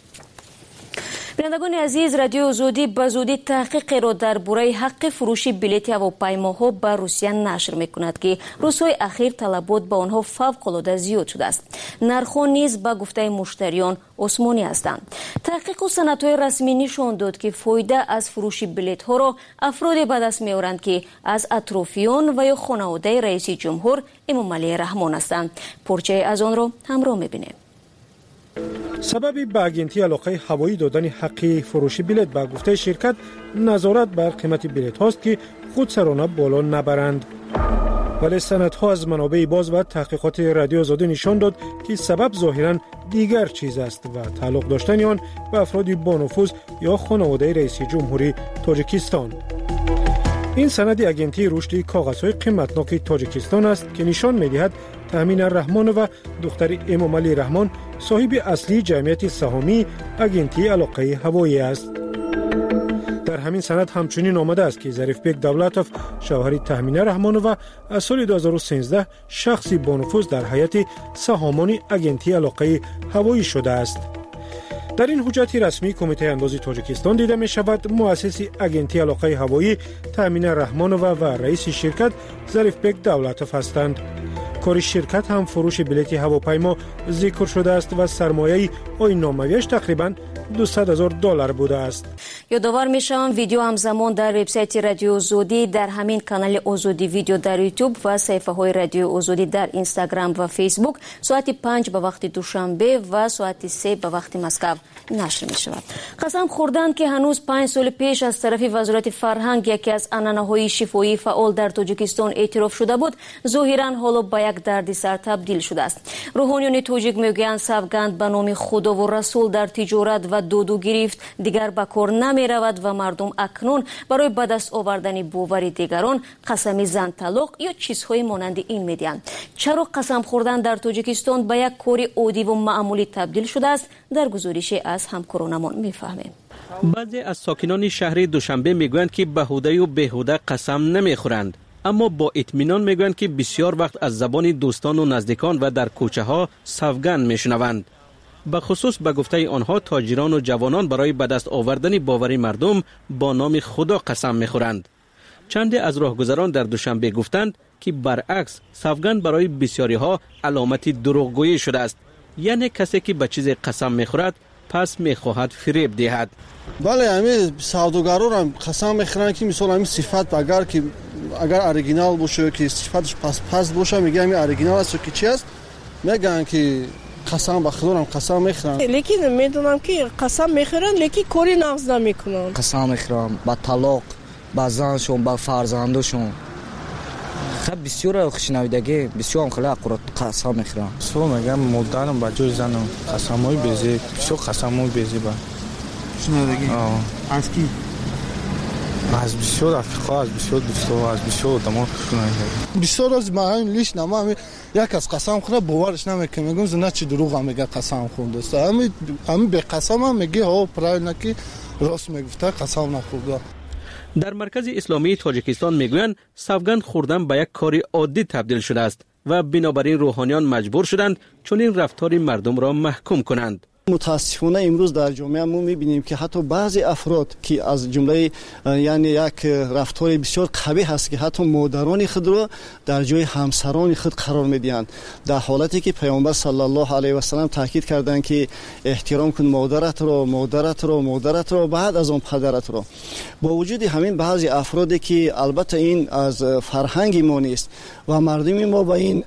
бинандагони азиз, радиои озодӣ ба зудӣ таҳқиқеро дар бораи ҳаққи фурӯши билети ҳавопаймоҳо ба Русия нашр мекунад ки рӯзҳои ахир талабот ба онҳо фавқулода зиёд шудааст. нархҳо низ ба гуфтаи муштариён осмонӣ ҳастанд. таҳқиқу санадҳои расмӣ нишон дод ки фоида аз фурӯши билетҳоро афроде ба даст меоранд ки аз атрофиён ва ё хонаводаи раиси ҷумҳур Эмомалӣ Раҳмон ҳастанд. порчае аз онро ҳамроҳ мебинем. سبب به اگنتی علاقه هوایی دادن حق فروش بلیط به گفته شرکت نظارت بر قیمت بلیط هاست که خودسرانه بالا نبرند. ولی سندها از منابع باز و تحقیقات رادیو آزادی نشان داد که سبب ظاهراً دیگر چیز است و تعلق داشتن آن به افراد با نفوذ یا خانواده رئیس جمهوری تاجیکستان. این سند اگنتی رشد کاغذهای قیمتناک تاجیکستان است که نشان می‌دهد تامین رحمان و دختر امام علی رحمان صاحب اصلی جمعیت سهامی اگنتی علاقه هوایی است. در همین سند همچنین آمده است که ظریفبک دولتوف شوهر تامین رحمان و از سال دو هزار و سیزده شخصی با نفوذ در هیئت سهامان اگنتی علاقه هوایی شده است. در این حجت رسمی کمیته اندازی تاجیکستان دیده می شود مؤسس اگنتی علاقه هوایی تامین رحمان و و رئیس شرکت ظریفبک دولتوف هستند. کار شرکت هم فروش بلیط هواپیما ذکر شده است و سرمایه آیین نامویش تقریباً دویست هزار دلار بوده است. یادآور میشم ویدیو همزمان در وبسایت رادیو آزادی، در همین کانال آزادی ویدیو در یوتیوب و صفحه های رادیو آزادی در اینستاگرام و فیسبوک ساعت پنج به وقت دوشنبه و ساعت سه به وقت مسکو نشر می شود. قسم خوردند که هنوز پنج سال پیش از طرف وزارت فرهنگ یکی از عنعنه‌های شفایی فعال در تاجیکستان اعتراف شده بود، ظاهراً حالا به یک دردسر تبدیل شده است. روحانیان تاجیک میگویند سوگند به نام خدا و رسول در تجارت و دودو گرفت دیگر به کار نمی رود و مردم اکنون برای به دست آوردن باور دیگران قسم زن طلاق یا چیزهای مانند این میدهند. چرا قسم خوردن در تاجیکستان به یک کار عادی و معمولی تبدیل شده است؟ در گزارش از همکارانمان میفهمیم. بعضی از ساکنان شهر دوشنبه میگویند که بهوده و بیهوده قسم نمیخورند، اما با اطمینان میگویند که بسیار وقت از زبان دوستان و نزدیکان و در کوچه ها سوگند میشنوند. به خصوص به گفته آنها تاجران و جوانان برای به دست آوردن باور مردم با نام خدا قسم میخورند. چند از راهگذران در دوشنبه گفتند که برعکس سوگند برای بسیاری ها علامت دروغگویی شده است، یعنی کسی که به چیز قسم میخورد پس میخواهد فریب دهد. بله، همین سوداگران هم قسم میخورند که مثلا همین صفت اگر که اگر اوریجینال باشه که صفتش پس پس باشه میگه همین اوریجینال است که چی است، میگن که قسم به خدا هم قسم میخورن. لیکن میدونم که قسم میخورن لیکن کاری نقض نمیکنن. قسم میخورن با طلاق، با زنشون، با فرزندشون. خب بسیار خوشنودگی، بسیار خیلی اقرار قسم میخورن. سو میگم مدرنم با جوی زنم قسمای بیزی، بسیار قسمای بیزی با. خوشنودگی. از کی؟ از بسیار افریقا، از بسیار دوستا، از بسیار آدما خوشنودگی. بسیار از ما همین لیش نما یک از قسم خورد باورش نمیکنه، میگم زنده چی دروغ هم میگه قسم خورده است. همین همین به قسم هم میگه ها پرای نکی راست میگفته قسم نخورده. در مرکز اسلامی تاجیکستان میگویند سوگند خوردن به یک کار عادی تبدیل شده است و بنابراین روحانیان مجبور شدند چون این رفتار مردم را محکوم کنند. متاسفانه امروز در جامعه ما میبینیم که حتی بعضی افراد که از جمله یعنی یک رفتار بسیار قبیح هست که حتی مادران خود را در جای همسران خود قرار میدهند، در حالتی که پیامبر صلی الله علیه و سلم تاکید کردند که احترام کن مادرت را، مادرت را، مادرت را، بعد از اون پدرت را. با وجود همین بعضی افرادی که البته این از فرهنگ ما نیست و مردم ما با این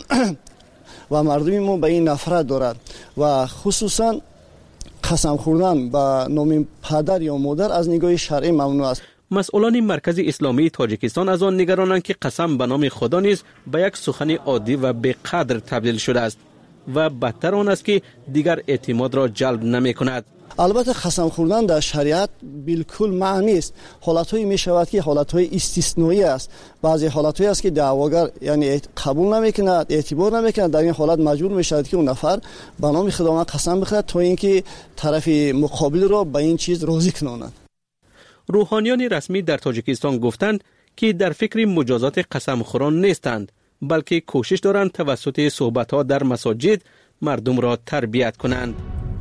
و مردم ما به این نفرت دارد و خصوصا قسم خوردن به نام پدر یا مادر از نگاه شرعی ممنوع است. مسئولان مرکز اسلامی تاجیکستان از آن نگرانند که قسم به نام خدا نیز به یک سخن عادی و بی‌قدر تبدیل شده است و بدتر آن است که دیگر اعتماد را جلب نمی کند. البته قسم خوردن در شریعت بالکل معنی است. حالت‌هایی می‌شود که حالت‌های استثنایی است. بعضی حالت‌هایی است که دعواگر یعنی قبول نمی‌کند، اعتبار نمی‌کند، در این حالت مجبور می‌شود که اون نفر به نام خداوند قسم بخورد تا اینکه طرف مقابل را به این چیز راضی کناند. روحانیان رسمی در تاجیکستان گفتند که در فکر مجازات قسم خوران نیستند، بلکه کوشش دارند توسط صحبت‌ها در مساجد مردم را تربیت کنند.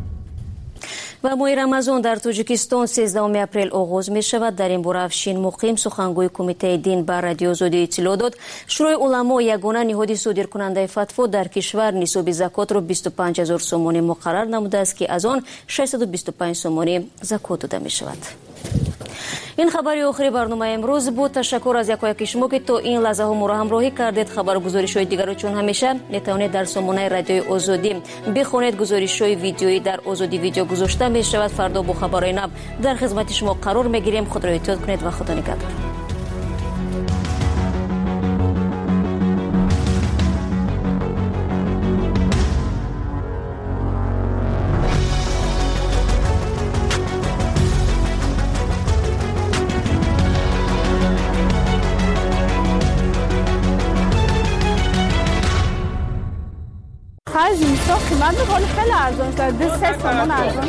و ماه رمضان در تاجیکستان سیزدهم اپریل آغاز می شود. در این باره افشین مقیم سخنگوی کمیته دین بر رادیو آزادی اطلاع داد شورای علما یگانه نهاد صادر کننده فتوا در کشور نصاب زکات را بیست و پنج هزار سومانی مقرر نموده است که از آن ششصد و بیست و پنج سومانی زکات داده می شود. این خبری آخری برنامه امروز بود. تشکر از یکایک شما که تا این لحظه ها ما را همراهی کردید. خبر و گزارش‌های دیگر رو چون همیشه میتونید در سامانه رادیوی آزادی بخونید. گزارش‌های ویدیویی در آزادی ویدیو گذاشته میشود. فردا با خبرهای نو در خدمت شما قرار میگیریم. خود را احتیاط کنید و خدا نگهدار. خرج میسا قیمت بخوری خیلی ارزان شد. دو سه تومان ارزان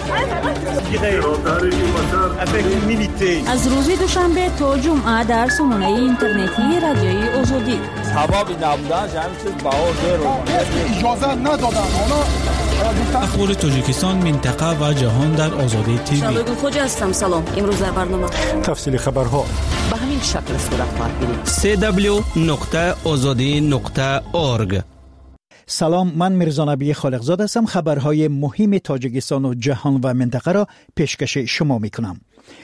شد. از روز دوشنبه تا جمعه در سامانه اینترنتی رادیوی آزادی. سبب نبودن جمعی چیز باور رو اجازه ندادن. اخبار تاجیکستان، منطقه و جهان در آزادی تیوی. شبگون خوجا هستم. سلام. امروز در برنامه تفصیل خبرها به همین شکل صورت خواهد سی دبلیو نقطه آزادی نقطه اورگ. سلام، من میرزا نبی خالقزاد هستم. خبرهای مهم تاجیکستان و جهان و منطقه را پیشکش شما میکنم.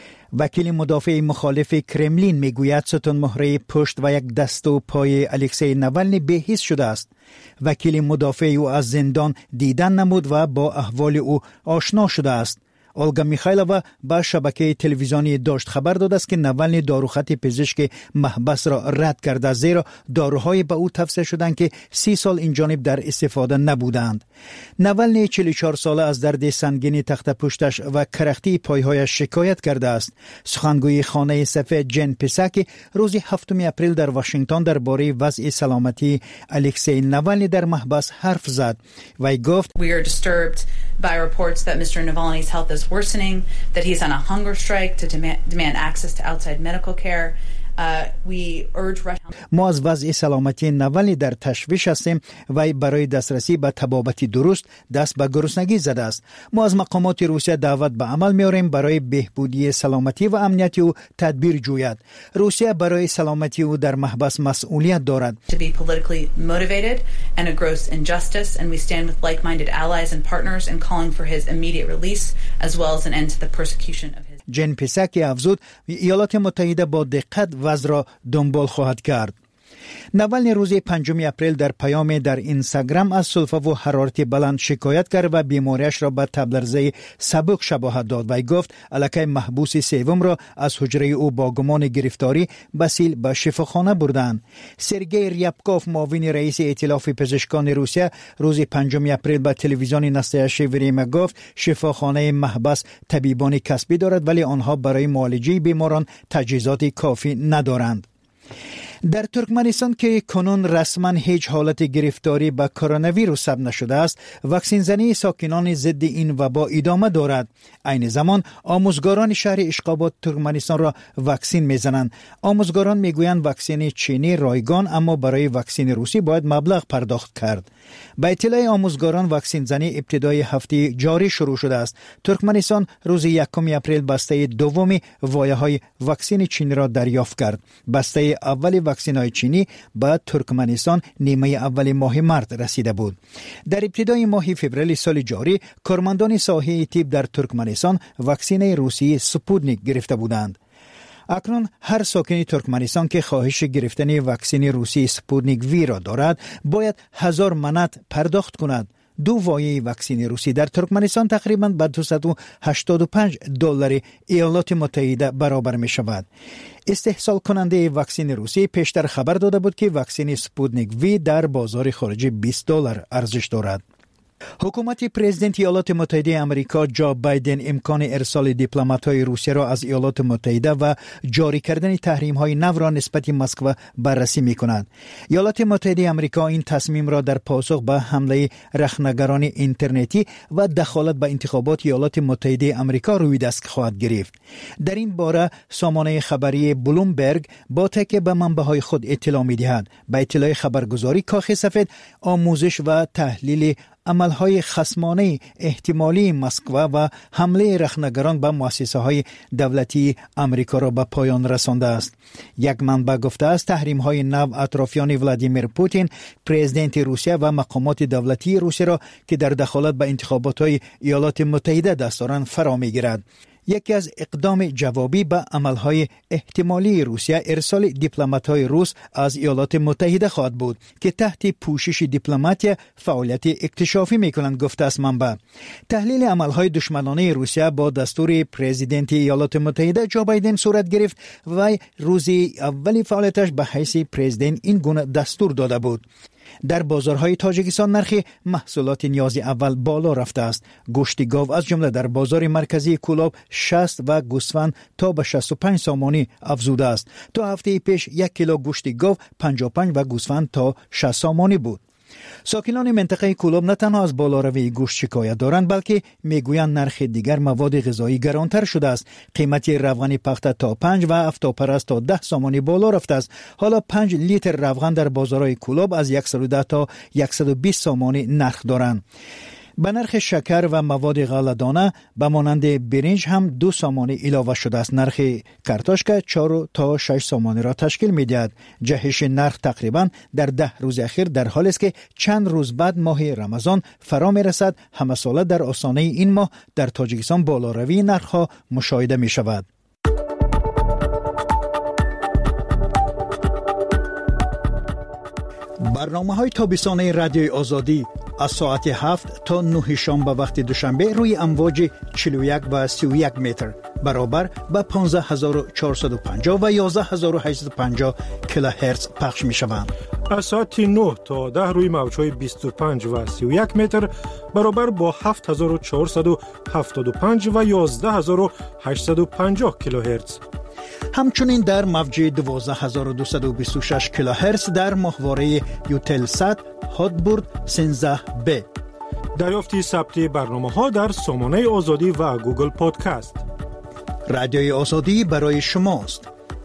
وکیل مدافع مخالف کرملین میگوید ستون مهره پشت و یک دست و پای الکسی نوالنی به‌هیچ شده است. وکیل مدافع او از زندان دیدن نمود و با احوال او آشنا شده است. اولگا میخایلووا با شبکه تلویزیونی داشت خبر داده است که نوالنی داروخط پزشک محبس را رد کرده، زیرا داروهای به او توصیه شدند که سی سال این جانب در استفاده نبودند. نوالنی چهل و چهار ساله از درد سنگینی تخت پشتش و کرختی پایهایش شکایت کرده است. سخنگوی خانه سفید جن پساک روز هفتم اپریل در واشنگتن درباره وضع سلامتی الکسی نوالنی در محبس حرف زد و گفت We are disturbed by reports that Mister Navalny's health is worsening, that he's on a hunger strike to demand, demand access to outside medical care. Uh, we urge Russia... ما از وضع سلامتی نوالنی در تشویش هستیم و برای دسترسی به طبابت درست دست به گرسنگی زده است. ما از مقامات روسیه دعوت به عمل می‌آوریم برای بهبودی سلامتی و امنیت او تدبیر جوید. روسیه برای سلامتی او در محبس مسئولیت دارد. To be politically motivated and a gross injustice, and we stand with like-minded allies and partners in calling for his immediate release as well as an end to the persecution of his... جن پساکی افزود ایالات متحده با دقت وضع را دنبال خواهد کرد. نوالنی روز پنجم اپریل در پیام در اینستاگرام از سلفه و حرارت بلند شکایت کرد و بیماریش را به تبلرزه سبک شباهت داد و گفت الکی محبوس سوم را از حجره او با گمان گرفتاری بسیل به شفاخانه بردند. سرگئی ریابکوف معاون رئیس ائتلاف پزشکان روسیه روز پنجم اپریل به تلویزیون نستایش وریما گفت شفاخانه محبس طبیبان کسبی دارد ولی آنها برای معالجه بیماران تجهیزات کافی ندارند. در ترکمنستان که کنون رسما هیچ حالت گرفتاری به کرونا ویروس ثبت نشده است، واکسین زنی ساکنان ضد این وبا ادامه دارد. عین زمان آموزگاران شهر اشقاباد ترکمنستان را واکسین میزنند. آموزگاران میگویند واکسین چینی رایگان، اما برای واکسین روسی باید مبلغ پرداخت کرد. با اطلاع آموزگاران واکسین زنی ابتدای هفته جاری شروع شده است. ترکمنستان روز یکم اپریل بسته دومی وایه‌های واکسین چینی را دریافت کرد. بسته اول واکسین های چینی به ترکمنستان نیمه اول ماه مارس رسیده بود. در ابتدای ماه فوریه سال جاری کارمندان ساحه طب در ترکمنستان واکسین روسی سپوتنیک گرفته بودند. اکنون هر ساکن ترکمنستان که خواهش گرفتن واکسن روسی سپوتنیک وی را دارد باید هزار منات پرداخت کند. دو وایه واکسن روسی در ترکمنستان تقریباً به دویست و هشتاد و پنج دلار ایالات متحده برابر می شود. استحصال کننده واکسن روسی پیشتر خبر داده بود که واکسن سپوتنیک وی در بازار خارجی بیست دلار ارزش دارد. حکومت پرزیدنت ایالات متحده آمریکا جو بایدن امکان ارسال دیپلمات‌های روسیه را از ایالات متحده و جاری کردن تحریم‌های نو را نسبت مسکو بررسی می‌کند. ایالات متحده آمریکا این تصمیم را در پاسخ به حمله رخنه‌گران اینترنتی و دخالت به انتخابات ایالات متحده آمریکا روی دست خواهد گرفت. در این باره سامانه خبری بلومبرگ با تکیه به منبع‌های خود اطلاع می‌دهد. به اطلاع خبرگزاری کاخ سفید آموزش و تحلیل عملهای خصمانه احتمالی مسکو و حمله رخنه‌گران به مؤسسه‌های دولتی آمریکا را به پایان رسانده است. یک منبع گفته است تحریم‌های نو اطرافیان ولادیمیر پوتین، پرزیدنت روسیه و مقامات دولتی روسیه را که در دخالت به انتخابات ایالات متحده دست دارند فرا می‌گیرد. یکی از اقدام جوابی به عملهای احتمالی روسیه ارسال دیپلمات‌های روس از ایالات متحده خواهد بود که تحت پوشش دیپلماتیه فعالیت اکتشافی میکنند، گفته است منبع. تحلیل عملهای دشمنانه روسیه با دستور پرزیدنت ایالات متحده جو بایدن صورت گرفت و روز اولی فعالیتش به حیث پرزیدنت این گونه دستور داده بود. در بازارهای تاجیکستان نرخ محصولات نیاز اول بالا رفته است. گوشت گاو از جمله در بازار مرکزی کولاب شصت و گوسفند تا به شصت و پنج سامانی افزوده است. تا هفته پیش یک کیلو گوشت گاو پنجاه و پنج و گوسفند تا شصت سامانی بود. ساکنان منطقه کولاب نه تنها از بالاروی گوشت شکایت دارند، بلکه میگویند نرخ دیگر مواد غذایی گرانتر شده است. قیمت روغن پخته تا پنج و افتاپرست تا ده سامانی بالا رفته است. حالا پنج لیتر روغن در بازارهای کولاب از صد و ده تا صد و بیست سامانی نرخ دارند. به نرخ شکر و مواد غله‌دانه به مانند برنج هم دو سامانی علاوه شده است. نرخ کارتوشکا چهار تا شش سامانی را تشکیل می‌دهد. جهش نرخ تقریبا در ده روز اخیر در حالی است که چند روز بعد ماه رمضان فرا می‌رسد. همه ساله در آستانه این ماه در تاجیکستان بالاروی نرخ‌ها مشاهده می‌شود. برنامه‌های تابستانه رادیوی آزادی از ساعت هفت تا نه شنبه وقت دوشنبه روی امواج چهل و یک و سی و یک متر برابر به پانزده هزار و چهارصد و پنجاه و یازده هزار و هشتصد و پنجاه کیلوهرتز پخش می شوند. از ساعت نه تا ده روی موج‌های بیست و پنج و سی و یک متر برابر با هفت هزار و چهارصد و هفتاد و پنج و یازده هزار و هشتصد و پنجاه کیلوهرتز. همچنین در موج دوازده هزار و دویست و بیست و شش کیلوهرتز در ماهواره یوتلسات هاتبورد سیزده بی. دریافت ثبت برنامه‌ها در سامانه آزادی و گوگل پادکست. رادیوی آزادی برای شماست.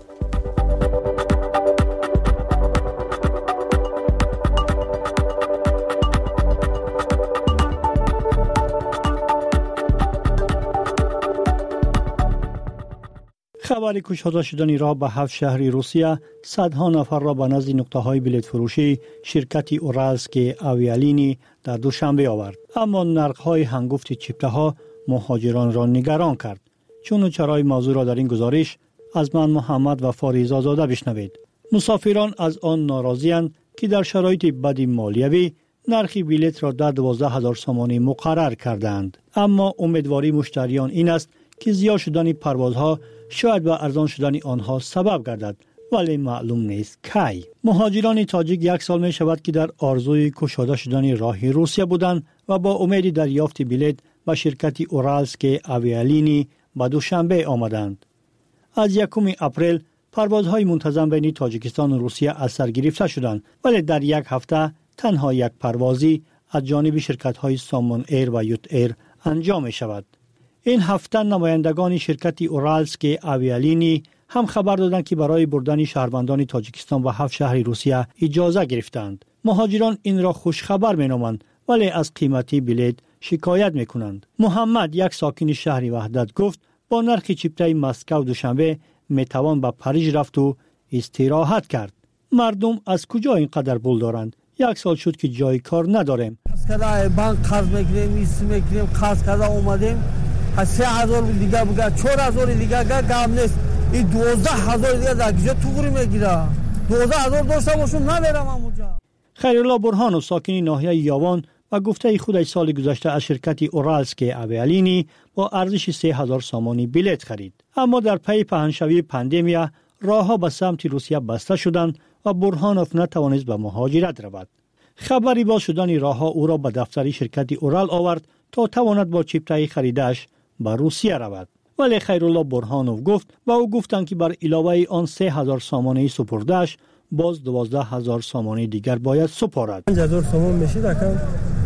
خبر کشته شدن را به هفت شهر روسیه، صدها نفر را به نزد نقطه‌های بلیط فروشی شرکت اورالسک آویالینی در دوشنبه آورد. اما نرخ‌های هنگفت چپته‌ها مهاجران را نگران کرد. چون چرای موضوع را در این گزارش از من محمد و فاریزا زاده بشنوید. مسافران از آن ناراضی‌اند که در شرایط بد مالیوی نرخ بلیط را در دوازده هزار سامانی مقرر کردند. اما امیدواری مشتریان این است که زیاد شدن پروازها شاید به ارزان شدن آنها سبب گردد، ولی معلوم نیست کی. مهاجران تاجیک یک سال می شود که در آرزوی کشاده شدن راه روسیه بودند و با امید دریافت بلیط به شرکت اورالسک آویالینی به دوشنبه آمدند. از یکم اپریل پروازهای منتظم بین تاجیکستان و روسیه از سر گرفته شدند، ولی در یک هفته تنها یک پروازی از جانب شرکت‌های سامون ایر و یوت ایر انجام می شود. این هفته نمایندگان شرکت اورالسک آویالینی هم خبر دادند که برای بردن شهروندان تاجیکستان و هفت شهر روسیه اجازه گرفتند. مهاجران این را خوش خبر می نامند، ولی از قیمتی بلیط شکایت می کنند. محمد، یک ساکن شهر وحدت، گفت با نرخ چپته مسکو دوشنبه می توان به پاریژ رفت و استراحت کرد. مردم از کجا اینقدر پول دارند؟ یک سال شد که جای کار نداریم. از بانک قرض میگیریم، ایست میگیریم، قرض کرده اومدیم. از سه هزار دیگه بگه، چهار هزار دیگه گم نیست. این دوازده هزار دیگه در کجا توگری میگیره؟ دوازده هزار داشته باشم نمیرم اونجا. خیرالله برهانو، ساکن ناحیه یاوان، و گفته خودش سال گذشته از شرکت اورالسک آویالینی با ارزش سه هزار سامانی بلیط خرید. اما در پی پهنشوی پاندمیا راهها به سمت روسیه بسته شدند و برهانوف نتوانست به مهاجرت رود. خبری باز شدن راهها او را به دفتر شرکت اورال آورد تا تواند با چپتای خریدش به روسیه رود. ولی خیرالله برهانوف گفت و او گفتند که بر علاوه آن سه هزار سامانی سپردهش باز دوازده هزار سامانی دیگر باید سپارد. پنج هزار سامان میشه دکم.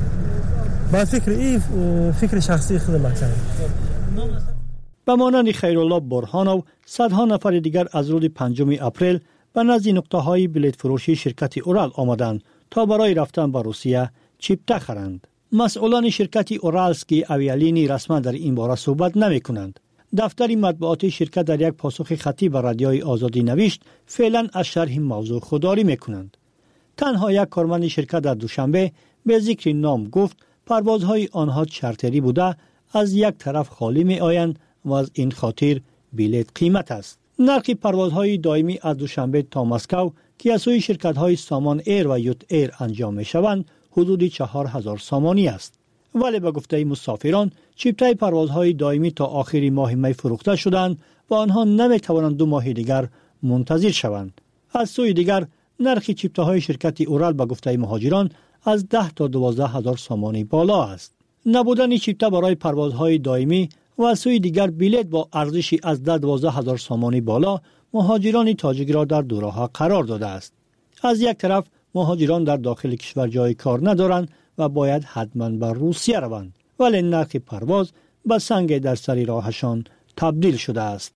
با فکر این فکر شخصی خودم کرد. به مانند خیرالله برهانوف، صدها نفر دیگر از روز پنجم اپریل به نزد نقطه‌های بلیط فروشی شرکت اورال آمدند تا برای رفتن به روسیه چپته خرند. مسئولان شرکت اورالسک آویالینی رسما در این باره صحبت نمی کنند. دفتر مطبوعاتی شرکت در یک پاسخ خطی به رادیوی آزادی نوشت فعلا از شرح موضوع خودداری می کنند. تنها یک کارمند شرکت در دوشنبه به ذکر نام گفت پروازهای آنها چارتری بوده، از یک طرف خالی می آیند و از این خاطر بلیط قیمت است. نرخ پروازهای دائمی از دوشنبه تا مسکو که از سوی شرکت‌های سامان ایر و یوت ایر انجام می‌شوند حدود چهار هزار سامانی است. ولی به گفته مسافران چیپتای پروازهای دائمی تا آخر ماه می فروخته شدند و آنها نمی‌توانند دو ماه دیگر منتظر شوند. از سوی دیگر نرخ چیپتاهای شرکت اورال به گفته مهاجران از ده تا دوازده هزار سامانی بالا است. نبودن چیپتا برای پروازهای دائمی و از سوی دیگر بلیط با ارزشی از ده تا دوازده هزار سامانی بالا مهاجران تاجیک را در دوراها قرار داده است. از یک طرف مهاجران در داخل کشور جای کار ندارند و باید حتما به روسیه روند، ولی نرخ پرواز به سنگ در سر راهشان تبدیل شده است.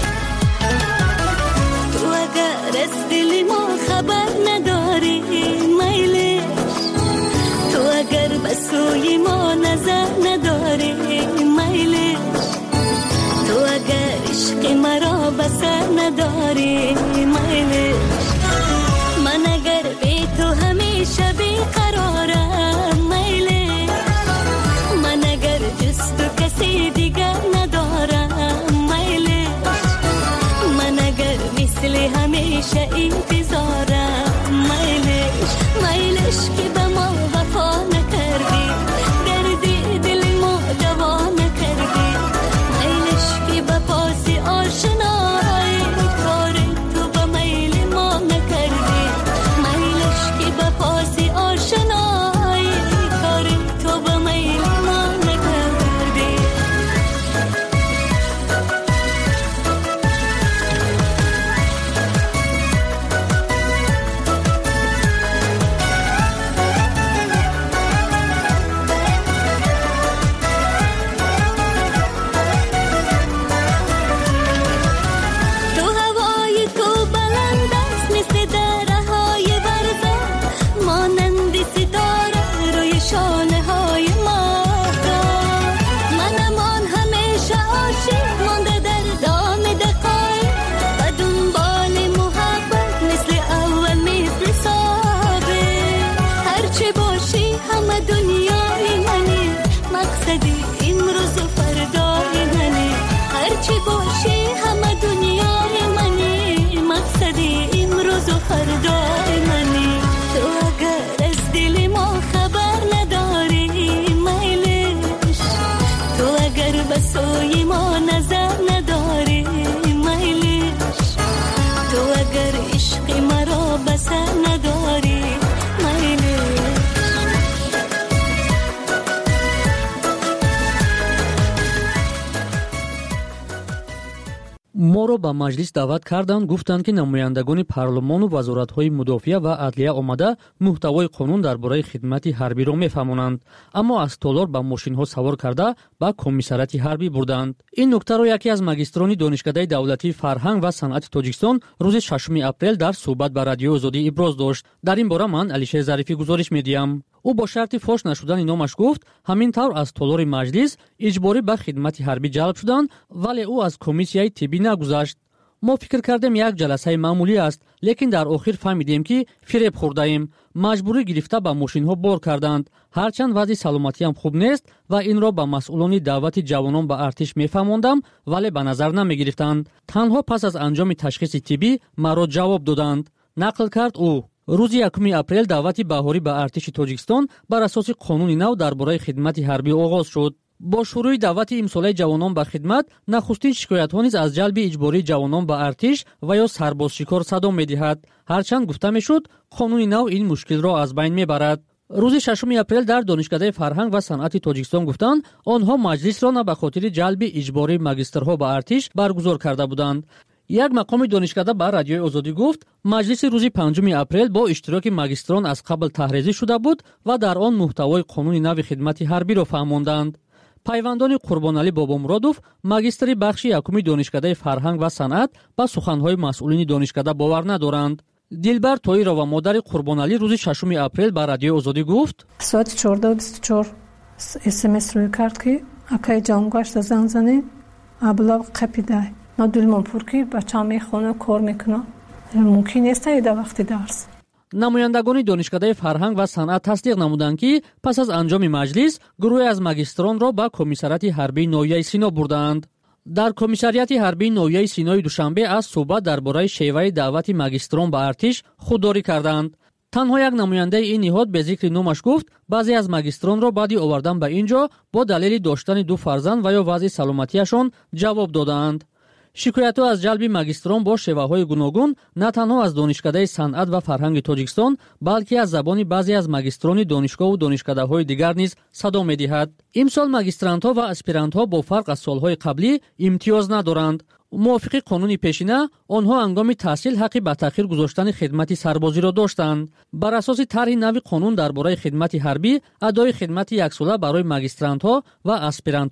تو اگر از دل ما خبر نداری میلش، تو اگر به سوی ما نظر نداری میلش، تو اگر عشق مرا بسر نداری میلش، من اگر بی تو همیشه بیقرارم میلش، من اگر جز تو کسی دیگر ندارم میلش، من اگر مثل همیشه انتظارم میلش، میلش که به ما وفا نکردی، دردی دل ما دوا نکردی، میلش که به پاس آشنایی کار تو به میل ما نکردی، میلش که به پاس آشنایی کار تو به میل ما نکردی. تو هوای تو بلند است مثل درهای برزه، مانند ستاره روی شانه های ماهتاب، منمان همیشه عاشق مانده در دام دقایق و دنبال محبت مثل اول مثل سابق، هرچه باشی همه دنیای منی، مقصدی امروز و فردای منی، هرچه باشی همه دنیای منی، مقصدی امروز و فردای منی. تو اگر از دل ما خبر نداری میلش، تو اگر به سوی ما نظر نداری میلش، تو اگر عشق مرا بسر نداری میلش. ما رو به مجلس دعوت کردند، گفتند که نمایندگان پارلمان و وزارت‌های مدافعه و عدلیه آمده محتوای قانون درباره خدمت حربی را میفهمانند، اما از تالار به ماشین‌ها سوار کرده به کمیسریات حربی بردند. این نکته را یکی از ماگیستران دانشکده دولتی فرهنگ و صنعت تاجیکستان روز ششم اپریل در صحبت به رادیو آزادی ابراز داشت. در این باره من علیشه ظریفی گزارش می‌دهم. او با شرط فاش نشدن نامش گفت همین طور از تالار مجلس اجباری به خدمت حربی جلب شدند، ولی او از کمیسیای طبی نگذشت. ما فکر کردیم یک جلسه معمولی است، لیکن در آخر فهمیدیم که فریب خورده‌ایم. مجبوری گرفته به ماشین‌ها بار کردند. هرچند وضع سلامتی هم خوب نیست و این را به مسئولان دعوت جوانان به ارتش میفهماندم، ولی به نظر نمیگرفتند. تنها پس از انجام تشخیص طبی مرا جواب دادند، نقل کرد او. روز یکم اپریل دعوت بهاری به ارتش تاجیکستان بر اساس قانون نو درباره خدمت حربی آغاز شد. با شروع دعوت امسال جوانان به خدمت، نخستین شکایت‌ها نیز از جلب اجباری جوانان به ارتش و یا سرباز شکار صدا می‌دهد. هرچند گفته می‌شد قانون نو این مشکل را از بین می‌برد. روز ششم اپریل در دانشکده فرهنگ و صنعت تاجیکستان گفتند آنها مجلس را نه به خاطر جلب اجباری ماگیسترها به ارتش برگزار کرده بودند. یک مقام دانشکده به رادیوی آزادی گفت مجلس روز پنجم اپریل با اشتراک ماگیستران از قبل تحریزی شده بود و در آن محتوای قانون نو خدمت حربی را فهماندند. پیوندان قربانعلی بابامرادوف ماگیستری بخش یکم دانشکده فرهنگ و صنعت با سخنهای مسئولین دانشکده باور ندارند. دلبر طاهرا و مادر قربانعلی روز ششم اپریل به رادیو آزادی گفت ساعت چهارده و بیست و چهار اس ام اس روی کرد که اکای جام گشت زنگ زنه ابلاغ قپیده ما دلمون پر که بچه‌ها میخونه کار میکنه ممکن نیست ایده وقتی درس. نمایندگان دانشکده فرهنگ و صنعت تصدیق نمودند که پس از انجام مجلس گروه از ماگیستران را به کمیسریات حربی ناحیه سینا بردند. дар комиссарияти ҳарбии ноҳияи Синои душанбе аз суҳбат дар бораи шеваи даъвати магистрон ба артиш худдорӣ карданд. танҳо як намояндаи ин ниҳод бе зикри номаш гуфт баъзе аз магистронро баъди овардан ба ин ҷо бо далели доштани ду фарзанд ва ё вазъи саломатиашон ҷавоб додаанд. шикоятҳо аз ҷалби магистрон бо шеваҳои гуногун на танҳо аз донишкадаи санъат ва фарҳанги Тоҷикистон, балки аз забони баъзе аз магистрони донишгоҳу донишкадаҳои дигар низ садо медиҳад. имсол магистрантҳо ва аспирантҳо бо фарқ аз солҳои қаблӣ имтиёз надоранд. мувофиқи қонуни пешина, онҳо ҳангоми таҳсил ҳаққи ба таъхир гузоштани хидмати сарбозиро доштанд. бар асоси тарҳи нави қонун дар бораи хидмати ҳарбӣ, адои хидмати яксола барои магистрантҳо ва аспирантҳо